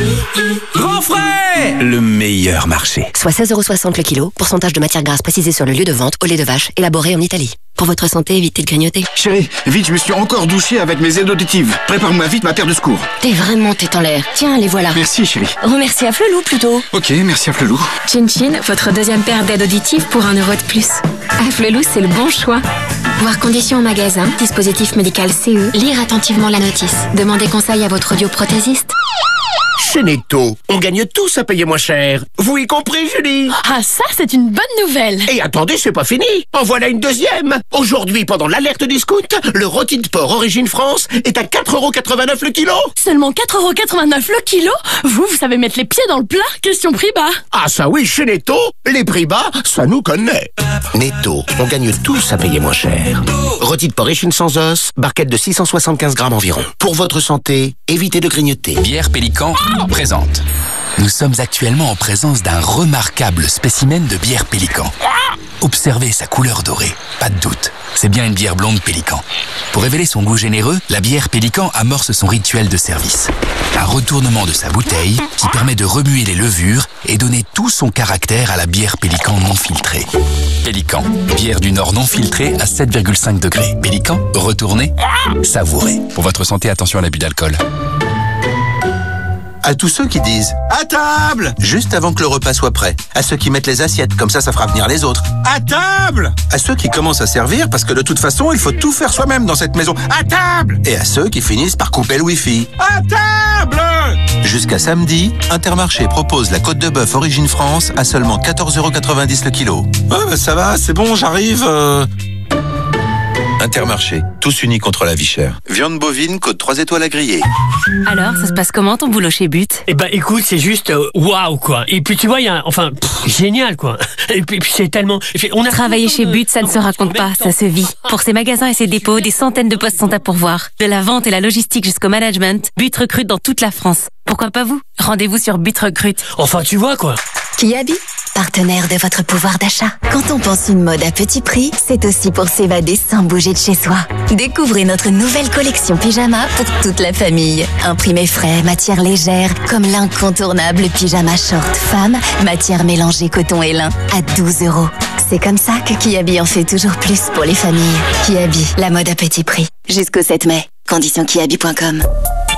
[SPEAKER 10] Grand Frais,
[SPEAKER 18] le meilleur marché.
[SPEAKER 11] Soit 16,60 € le kilo, pourcentage de matière grasse précisé sur le lieu de vente, au lait de vache, élaboré en Italie. Pour votre santé, évitez de grignoter.
[SPEAKER 12] Chérie, vite, je me suis encore douché avec mes aides auditives. Prépare-moi vite ma paire de secours.
[SPEAKER 11] T'es vraiment tête en l'air. Tiens, les voilà.
[SPEAKER 12] Merci, chérie.
[SPEAKER 11] Remercie à Flelou plutôt.
[SPEAKER 12] Ok, merci à Flelou.
[SPEAKER 1] Chin Chin, votre deuxième paire d'aides auditives pour 1 € de plus. Flelou, c'est le bon choix.
[SPEAKER 11] Voir conditions au magasin, dispositif médical CE, lire attentivement la notice. Demandez conseil à votre audioprothésiste.
[SPEAKER 13] Chez Netto, on gagne tous à payer moins cher. Vous y compris, Julie?
[SPEAKER 26] Ah, ça, c'est une bonne nouvelle.
[SPEAKER 13] Et attendez, c'est pas fini. En voilà une deuxième. Aujourd'hui, pendant l'alerte discount, le rôti de porc Origine France est à 4,89 € le kilo.
[SPEAKER 26] Seulement 4,89 € le kilo? Vous savez mettre les pieds dans le plat? Question prix bas.
[SPEAKER 13] Ah ça oui, chez Netto, les prix bas, ça nous connaît. Netto, on gagne tous à payer moins cher. Rôti de porc échine sans os, barquette de 675 grammes environ. Pour votre santé, évitez de grignoter.
[SPEAKER 27] Bière Pélican présente. Nous sommes actuellement en présence d'un remarquable spécimen de bière Pélican. Observez sa couleur dorée, pas de doute, c'est bien une bière blonde Pélican. Pour révéler son goût généreux, la bière Pélican amorce son rituel de service. Un retournement de sa bouteille qui permet de remuer les levures et donner tout son caractère à la bière Pélican non filtrée. Pélican, bière du Nord non filtrée à 7,5 degrés. Pélican, retournez, savourez. Pour votre santé, attention à l'abus d'alcool.
[SPEAKER 18] À tous ceux qui disent « À table !» juste avant que le repas soit prêt. À ceux qui mettent les assiettes, comme ça fera venir les autres. « À table !» À ceux qui commencent à servir, parce que de toute façon, il faut tout faire soi-même dans cette maison. « À table !» Et à ceux qui finissent par couper le wifi. « À table !» Jusqu'à samedi, Intermarché propose la côte de bœuf Origine France à seulement 14,90 € le kilo. « Ça va, c'est bon, j'arrive... Intermarché, tous unis contre la vie chère. Viande bovine, côte 3 étoiles à griller.
[SPEAKER 1] Alors, ça se passe comment ton boulot chez But?
[SPEAKER 28] Eh ben, écoute, c'est juste waouh, quoi. Et puis tu vois, il y a, génial, quoi. Et puis c'est tellement. On a
[SPEAKER 1] travaillé chez But, ça ne se raconte pas, ça se vit. Pour ses magasins et ses dépôts, des centaines de postes sont à pourvoir. De la vente et la logistique jusqu'au management, But recrute dans toute la France. Pourquoi pas vous? Rendez-vous sur But Recrute.
[SPEAKER 28] Enfin, tu vois, quoi.
[SPEAKER 11] Kiabi, partenaire de votre pouvoir d'achat. Quand on pense une mode à petit prix, c'est aussi pour s'évader sans bouger de chez soi. Découvrez notre nouvelle collection pyjama pour toute la famille. Imprimé frais, matière légère, comme l'incontournable pyjama short femme, matière mélangée coton et lin, à 12 €. C'est comme ça que Kiabi en fait toujours plus pour les familles. Kiabi, la mode à petit prix. Jusqu'au 7 mai. Conditions kiabi.com.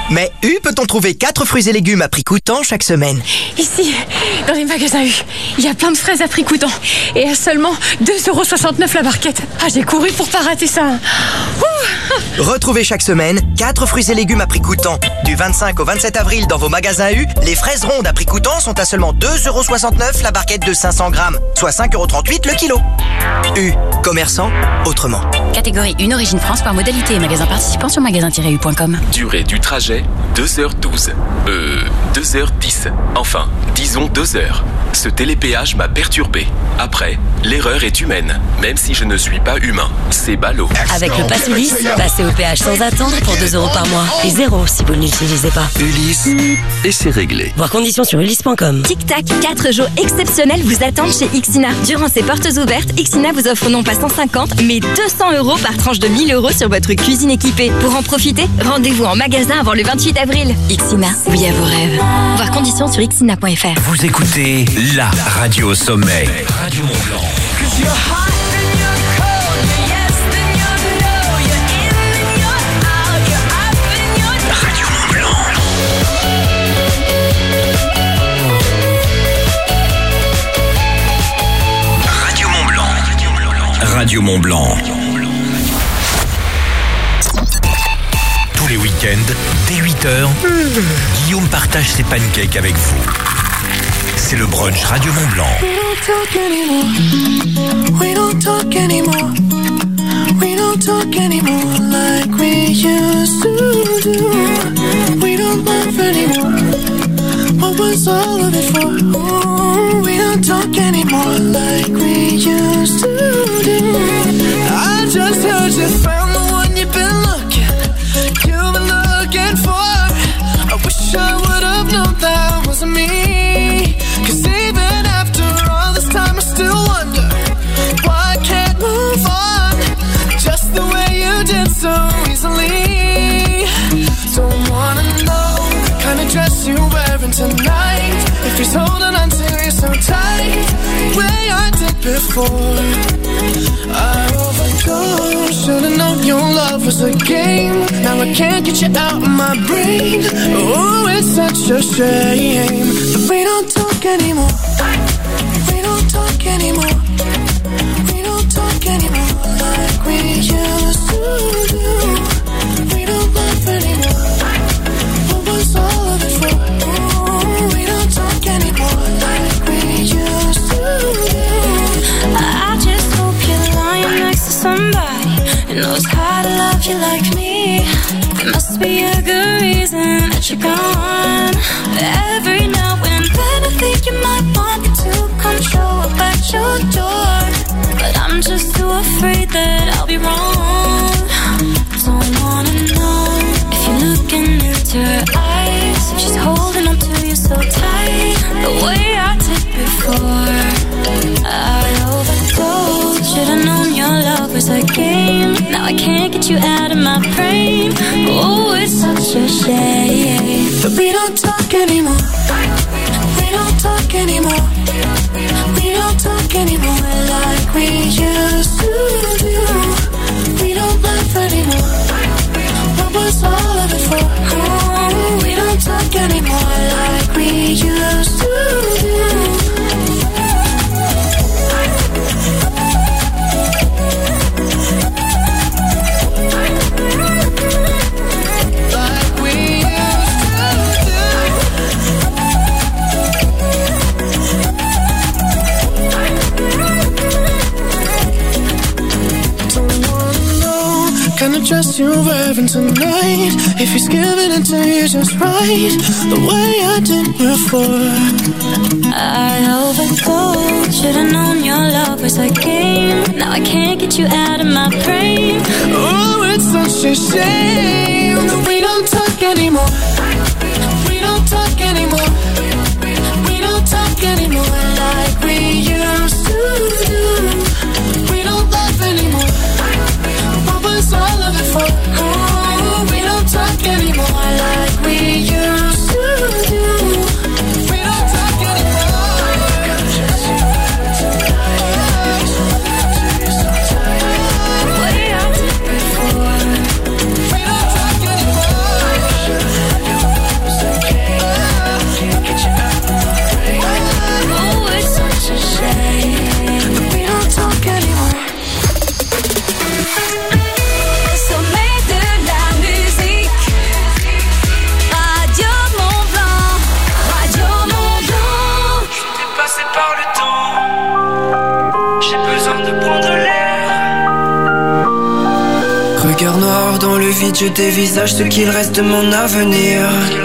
[SPEAKER 2] Mais U peut-on trouver 4 fruits et légumes à prix coûtant chaque semaine?
[SPEAKER 26] Ici, dans les magasins U, il y a plein de fraises à prix coûtant. Et à seulement 2,69€ la barquette. Ah, j'ai couru pour pas rater ça. Ouh.
[SPEAKER 2] Retrouvez chaque semaine 4 fruits et légumes à prix coûtant. Du 25 au 27 avril dans vos magasins U, les fraises rondes à prix coûtant sont à seulement 2,69€ la barquette de 500 grammes, soit 5,38€ le kilo. U, commerçant autrement.
[SPEAKER 1] Catégorie 1 Origine France par modalité et magasin participant sur magasin-u.com.
[SPEAKER 5] Durée du trajet 2h12. 2h10. Enfin, disons 2 heures. Ce télépéage m'a perturbé. Après, l'erreur est humaine, même si je ne suis pas humain. C'est ballot.
[SPEAKER 6] Avec le pass Ulysse, passez au péage sans attendre pour 2€ par mois. Et 0 si vous ne l'utilisez pas.
[SPEAKER 5] Ulysse, et c'est réglé.
[SPEAKER 6] Voir conditions sur ulysse.com.
[SPEAKER 14] Tic-tac, 4 jours exceptionnels vous attendent chez Ixina. Durant ces portes ouvertes, Ixina vous offre non pas 150, mais 200€ par tranche de 1000€ sur votre cuisine équipée. Pour en profiter, rendez-vous en magasin avant le 28 avril. Ixina, oui à vos rêves. Voir conditions sur ixina.fr.
[SPEAKER 4] Vous écoutez la radio au sommet. Radio Mont-Blanc. Radio Mont-Blanc. Radio Mont-Blanc. Radio Mont-Blanc. Tous les week-ends, dès 8h, Guillaume partage ses pancakes avec vous. C'est le brunch Radio Mont-Blanc.
[SPEAKER 7] We don't talk anymore. We don't talk anymore like we used to do. We don't laugh anymore. What was all of it for? Ooh, we don't talk anymore like we used to do. I just heard you found the one you've been looking for. I wish I would have known that wasn't me. 'Cause even after all this time I still wonder why I can't move on just the way you did so easily. Don't wanna know the kind of dress you're wearing tonight, if he's holding on to you so tight, the way I did before. I overdosed, should've known your love was a game. Now I can't get you out of my brain. Oh, it's such a shame. But we don't talk anymore. We don't talk anymore. We don't talk anymore like we used to do. We don't laugh anymore. What was all of it for? Oh, we don't talk anymore like we used to do.
[SPEAKER 14] I just hope you're lying next to somebody who knows how to love you like me. There must be a good reason that you're gone. Every now and then I think you might want me to come show up at your door, but I'm just too afraid that I'll be wrong. Don't wanna know if you're looking into her eyes, if she's holding on to you so tight, the way I did before. I overdosed, should've known your love was a game. Now I can't get you out of my brain. Oh, it's such a shame.
[SPEAKER 7] But we don't talk anymore. We don't talk anymore. We don't talk anymore like we used to do. We don't laugh anymore. What was all of it for? Oh, we don't talk anymore like we used to do. Kind of dress you're wearing tonight, if he's giving it to you just right, the way I did before.
[SPEAKER 14] I overdosed, should've known your love was a game. Now I can't get you out of my brain.
[SPEAKER 7] Oh, it's such a shame that we don't talk anymore. We don't talk anymore. We don't talk anymore like we used to do. We don't laugh anymore. All of it for? Oh, we don't talk anymore like we used to do. We don't talk anymore. The way I did before. We don't talk anymore. regard noir dans le vide, je dévisage ce qu'il reste de mon avenir.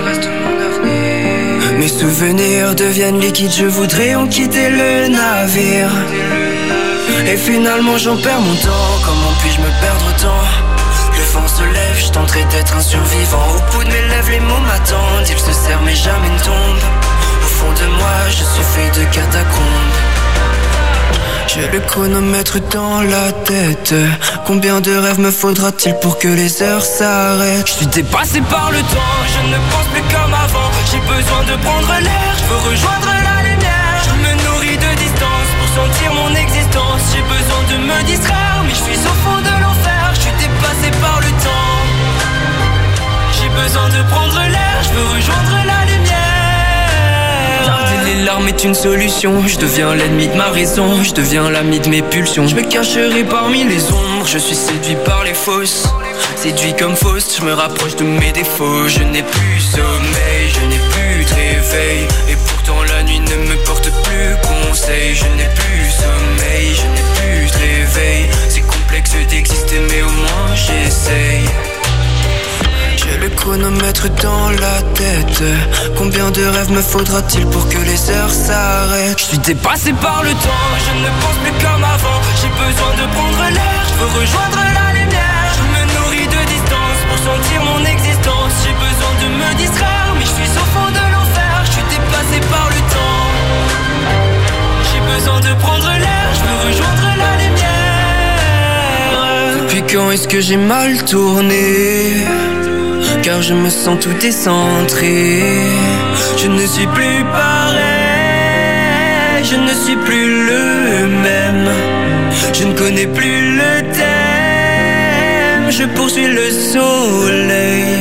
[SPEAKER 7] Mes souvenirs deviennent liquides, je voudrais en quitter le navire. Et finalement j'en perds mon temps, comment puis-je me perdre tant? Le vent se lève, je tenterai d'être un survivant. Au bout de mes lèvres les mots m'attendent, ils se serrent mais jamais ne tombent. Au fond de moi je suis fait de catacombes. J'ai le chronomètre dans la tête. Combien de rêves me faudra-t-il pour que les heures s'arrêtent? Je suis dépassé par le temps, je ne pense plus comme avant. J'ai besoin de prendre l'air, je veux rejoindre la lumière. Je me nourris de distance pour sentir mon existence. J'ai besoin de me distraire, mais je suis au fond de l'enfer. Je suis dépassé par le temps. J'ai besoin de prendre l'air, je veux rejoindre la lumière. Garder les larmes est une solution. Je deviens l'ennemi de ma raison, je deviens l'ami de mes pulsions. Je me cacherai parmi les ombres, je suis séduit par les fausses. Séduit comme Faust, je me rapproche de mes défauts. Je n'ai plus sommeil, je n'ai plus de réveil. Et pourtant la nuit ne me porte plus conseil. Je n'ai plus sommeil, je n'ai plus de réveil. C'est complexe d'exister mais au moins j'essaye. J'ai le chronomètre dans la tête. Combien de rêves me faudra-t-il pour que les heures s'arrêtent? Je suis dépassé par le temps, je ne pense plus comme avant. J'ai besoin de prendre l'air, je veux rejoindre la lumière. Je me nourris de distance pour sentir mon existence. J'ai besoin de me distraire, mais je suis au fond de l'enfer. Je suis dépassé par le temps. J'ai besoin de prendre l'air, je veux rejoindre la lumière. Depuis quand est-ce que j'ai mal tourné? Car je me sens tout décentré. Je ne suis plus pareil, je ne suis plus le même. Je ne connais plus le thème, je poursuis le soleil.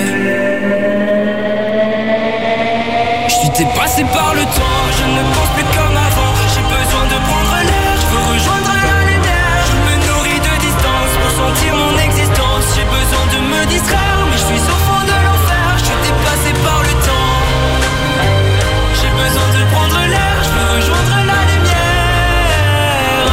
[SPEAKER 7] Je suis dépassé par le temps, je ne pense plus comme avant. J'ai besoin de prendre l'air, je veux rejoindre la lumière. Je me nourris de distance pour sentir mon existence. J'ai besoin de me distraire, mais je suis au fond de l'enfer. Je suis dépassé par le temps. J'ai besoin de prendre l'air, je veux rejoindre la lumière.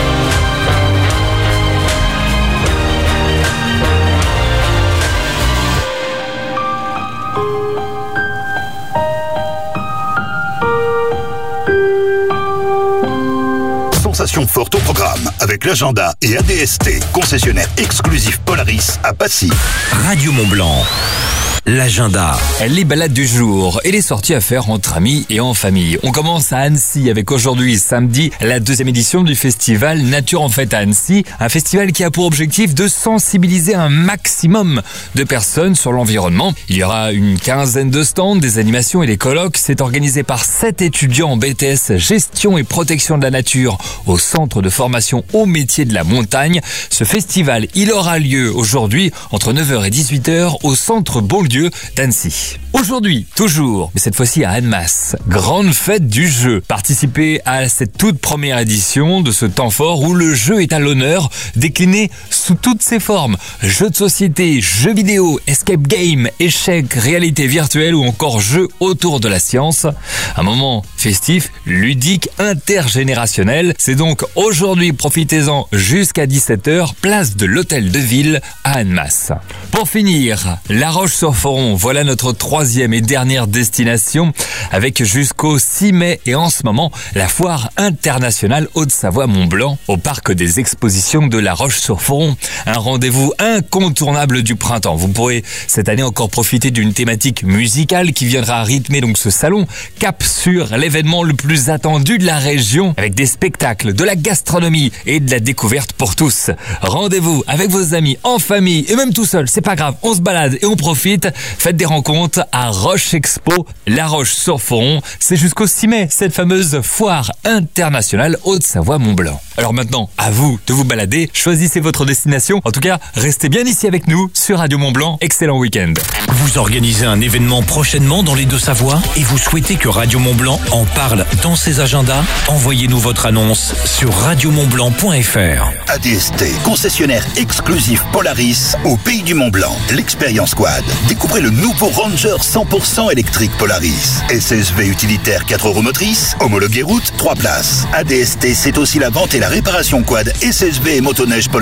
[SPEAKER 9] Sensation forte au programme avec l'agenda et ADST, concessionnaire exclusif Polaris à Passy.
[SPEAKER 4] Radio Mont-Blanc. L'agenda.
[SPEAKER 25] Les balades du jour et les sorties à faire entre amis et en famille. On commence à Annecy avec aujourd'hui, samedi, la 2e édition du festival Nature en Fête à Annecy. Un festival qui a pour objectif de sensibiliser un maximum de personnes sur l'environnement. Il y aura une 15aine de stands, des animations et des colloques. C'est organisé par 7 étudiants en BTS Gestion et Protection de la Nature au centre de formation au métier de la montagne. Ce festival, il aura lieu aujourd'hui entre 9h et 18h au centre Beaulieu d'Annecy. Aujourd'hui, toujours, mais cette fois-ci à Annemasse, grande fête du jeu. Participez à cette toute première édition de ce temps fort où le jeu est à l'honneur, décliné sous toutes ses formes. Jeux de société, jeux vidéo, escape game, échecs, réalité virtuelle ou encore jeux autour de la science. Un moment festif, ludique, intergénérationnel. C'est donc aujourd'hui, profitez-en jusqu'à 17h, place de l'Hôtel de Ville à Annemasse. Pour finir, La Roche-sur-Foron, voilà notre 3e et dernière destination avec jusqu'au 6 mai et en ce moment la foire internationale Haute-Savoie-Mont-Blanc au parc des expositions de La Roche-sur-Foron. Un rendez-vous incontournable du printemps. Vous pourrez cette année encore profiter d'une thématique musicale qui viendra rythmer donc ce salon. Cap sur l'événement le plus attendu de la région avec des spectacles, de la gastronomie et de la découverte pour tous. Rendez-vous avec vos amis, en famille et même tout seul, c'est pas grave, on se balade et on profite. Faites des rencontres à Roche Expo, La Roche-sur-Foron. C'est jusqu'au 6 mai, cette fameuse foire internationale Haute-Savoie-Mont-Blanc. Alors maintenant, à vous de vous balader. Choisissez votre destination. En tout cas, restez bien ici avec nous sur Radio Mont-Blanc. Excellent week-end.
[SPEAKER 4] Vous organisez un événement prochainement dans les Deux-Savoies et vous souhaitez que Radio Mont-Blanc en parle dans ses agendas? Envoyez-nous votre annonce sur radiomontblanc.fr.
[SPEAKER 9] ADST, concessionnaire exclusif Polaris au Pays du Mont-Blanc. L'expérience quad. Découvrez le nouveau Ranger 100% électrique Polaris. SSV utilitaire 4 roues motrices, homologué route, 3 places. ADST, c'est aussi la vente et la réparation quad SSV et motoneige Polaris.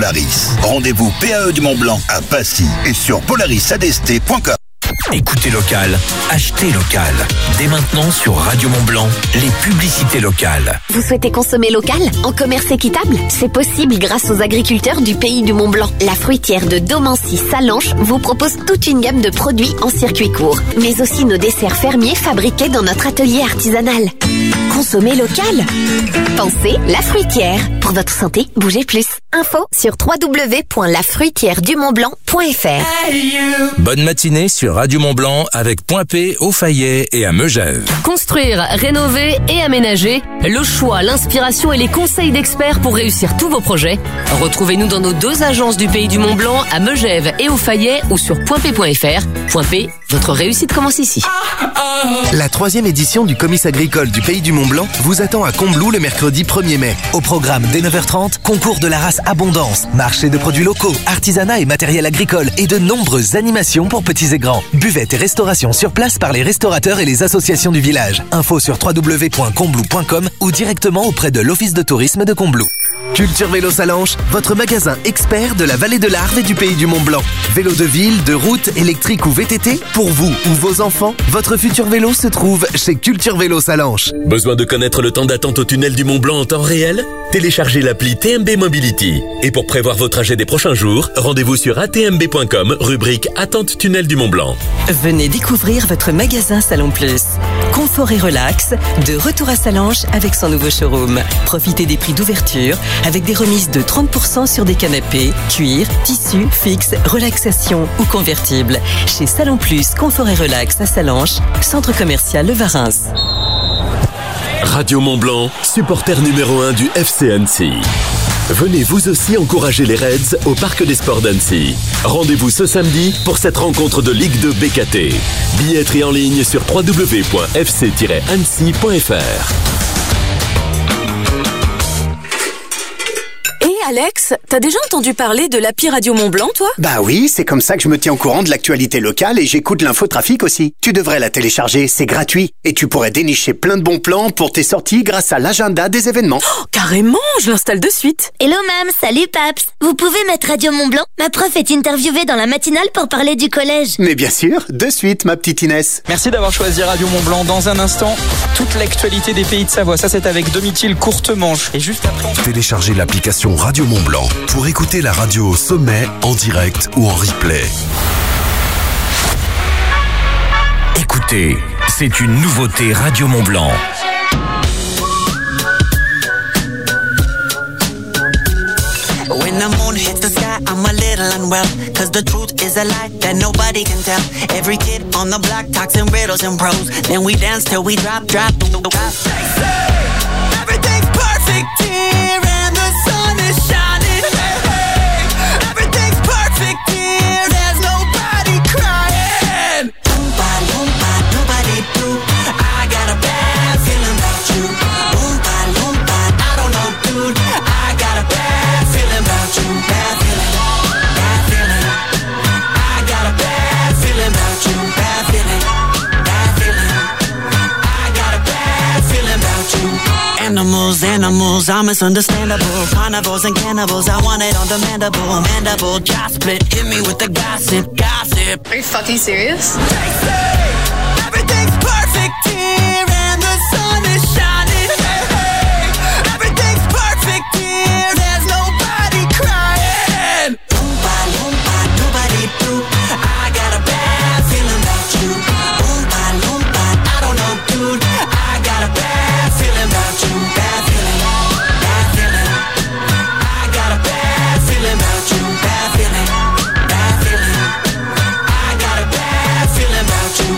[SPEAKER 9] Rendez-vous PAE du Mont-Blanc à Passy et sur polarisadst.com.
[SPEAKER 4] Écoutez local, achetez local. Dès maintenant sur Radio Mont-Blanc, les publicités locales.
[SPEAKER 15] Vous souhaitez consommer local en commerce équitable? C'est possible grâce aux agriculteurs du pays du Mont-Blanc. La fruitière de Domancy-Salanches vous propose toute une gamme de produits en circuit court, mais aussi nos desserts fermiers fabriqués dans notre atelier artisanal. Consommez local. Pensez La Fruitière. Pour votre santé, bougez plus. Info sur www.lafruitièredumontblanc.fr.
[SPEAKER 25] Bonne matinée sur Radio Mont-Blanc avec Point P au Fayet et à Megève.
[SPEAKER 6] Construire, rénover et aménager, le choix, l'inspiration et les conseils d'experts pour réussir tous vos projets. Retrouvez-nous dans nos 2 agences du pays du Mont-Blanc à Megève et au Fayet ou sur pointp.fr. Point P, votre réussite commence ici.
[SPEAKER 16] La 3e édition du Comice agricole du pays du Mont-Blanc vous attend à Combloux le mercredi 1er mai. Au programme dès 9h30, concours de la race Abondance, marché de produits locaux, artisanat et matériel agricole et de nombreuses animations pour petits et grands. Buvette et restauration sur place par les restaurateurs et les associations du village. Info sur www.combloux.com ou directement auprès de l'Office de tourisme de Combloux. Culture Vélo Salanches, votre magasin expert de la vallée de l'Arve et du pays du Mont-Blanc. Vélo de ville, de route, électrique ou VTT, pour vous ou vos enfants, votre futur vélo se trouve chez Culture Vélo Salanches.
[SPEAKER 17] Besoin de connaître le temps d'attente au tunnel du Mont-Blanc en temps réel? Téléchargez l'appli TMB Mobility. Et pour prévoir vos trajets des prochains jours, rendez-vous sur atmb.com, rubrique Attente tunnel du Mont-Blanc.
[SPEAKER 19] Venez découvrir votre magasin Salon Plus. Confort et relax, de retour à Salanches avec son nouveau showroom. Profitez des prix d'ouverture avec des remises de 30% sur des canapés, cuir, tissu, fixe, relaxation ou convertible. Chez Salon Plus, Confort et relax à Salanches, centre commercial Le Varins.
[SPEAKER 17] Radio Mont-Blanc, supporter numéro 1 du FC Annecy. Venez vous aussi encourager les Reds au Parc des Sports d'Annecy. Rendez-vous ce samedi pour cette rencontre de Ligue 2 BKT. Billetterie en ligne sur www.fc-annecy.fr.
[SPEAKER 20] Alex, t'as déjà entendu parler de l'appli Radio Mont-Blanc, toi?
[SPEAKER 21] Bah oui, c'est comme ça que je me tiens au courant de l'actualité locale et j'écoute l'infotrafic aussi. Tu devrais la télécharger, c'est gratuit. Et tu pourrais dénicher plein de bons plans pour tes sorties grâce à l'agenda des événements.
[SPEAKER 20] Oh, carrément, je l'installe de suite.
[SPEAKER 22] Hello mam, salut Paps. Vous pouvez mettre Radio Mont-Blanc? Ma prof est interviewée dans la matinale pour parler du collège.
[SPEAKER 21] Mais bien sûr, de suite ma petite Inès.
[SPEAKER 24] Merci d'avoir choisi Radio Mont-Blanc. Dans un instant, toute l'actualité des pays de Savoie. Ça c'est avec Domitil Courtemanche. Et juste après...
[SPEAKER 29] Téléchargez l'application Radio Mont-Blanc pour écouter la radio au sommet, en direct ou en replay.
[SPEAKER 4] Écoutez, c'est une nouveauté Radio Mont-Blanc.
[SPEAKER 30] When the moon hits the sky, I'm a little unwell. Cause the truth is a lie that nobody can tell. Every kid on the block talks in riddles and prose. Then we dance till we drop. Everything's perfect here and the sun is shining. Everything's perfect here, there's nobody crying. Nobody do. I got a bad feeling about you. I don't know, dude. I got a bad feeling about you. Bad feeling. I got a bad feeling about you. Bad feeling. I got a bad feeling about you. Animals are misunderstandable. Carnivores and cannibals, I want it on demandable. Mandible, jaw split, hit me with the gossip.
[SPEAKER 26] Are you fucking serious?
[SPEAKER 30] Everything's perfect here and the sun is shining. Everything's perfect here, there's nobody crying. Nobody do. I got a bad feeling about you. I don't know, dude. I got a bad feeling about you. Bad feeling. I got a bad feeling about you. Bad feeling. I got a bad feeling about you.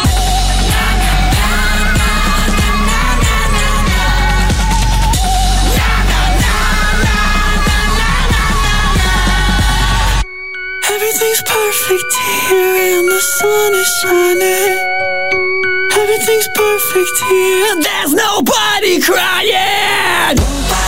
[SPEAKER 30] Everything's perfect here and the sun is shining. Everything's perfect here, there's nobody crying.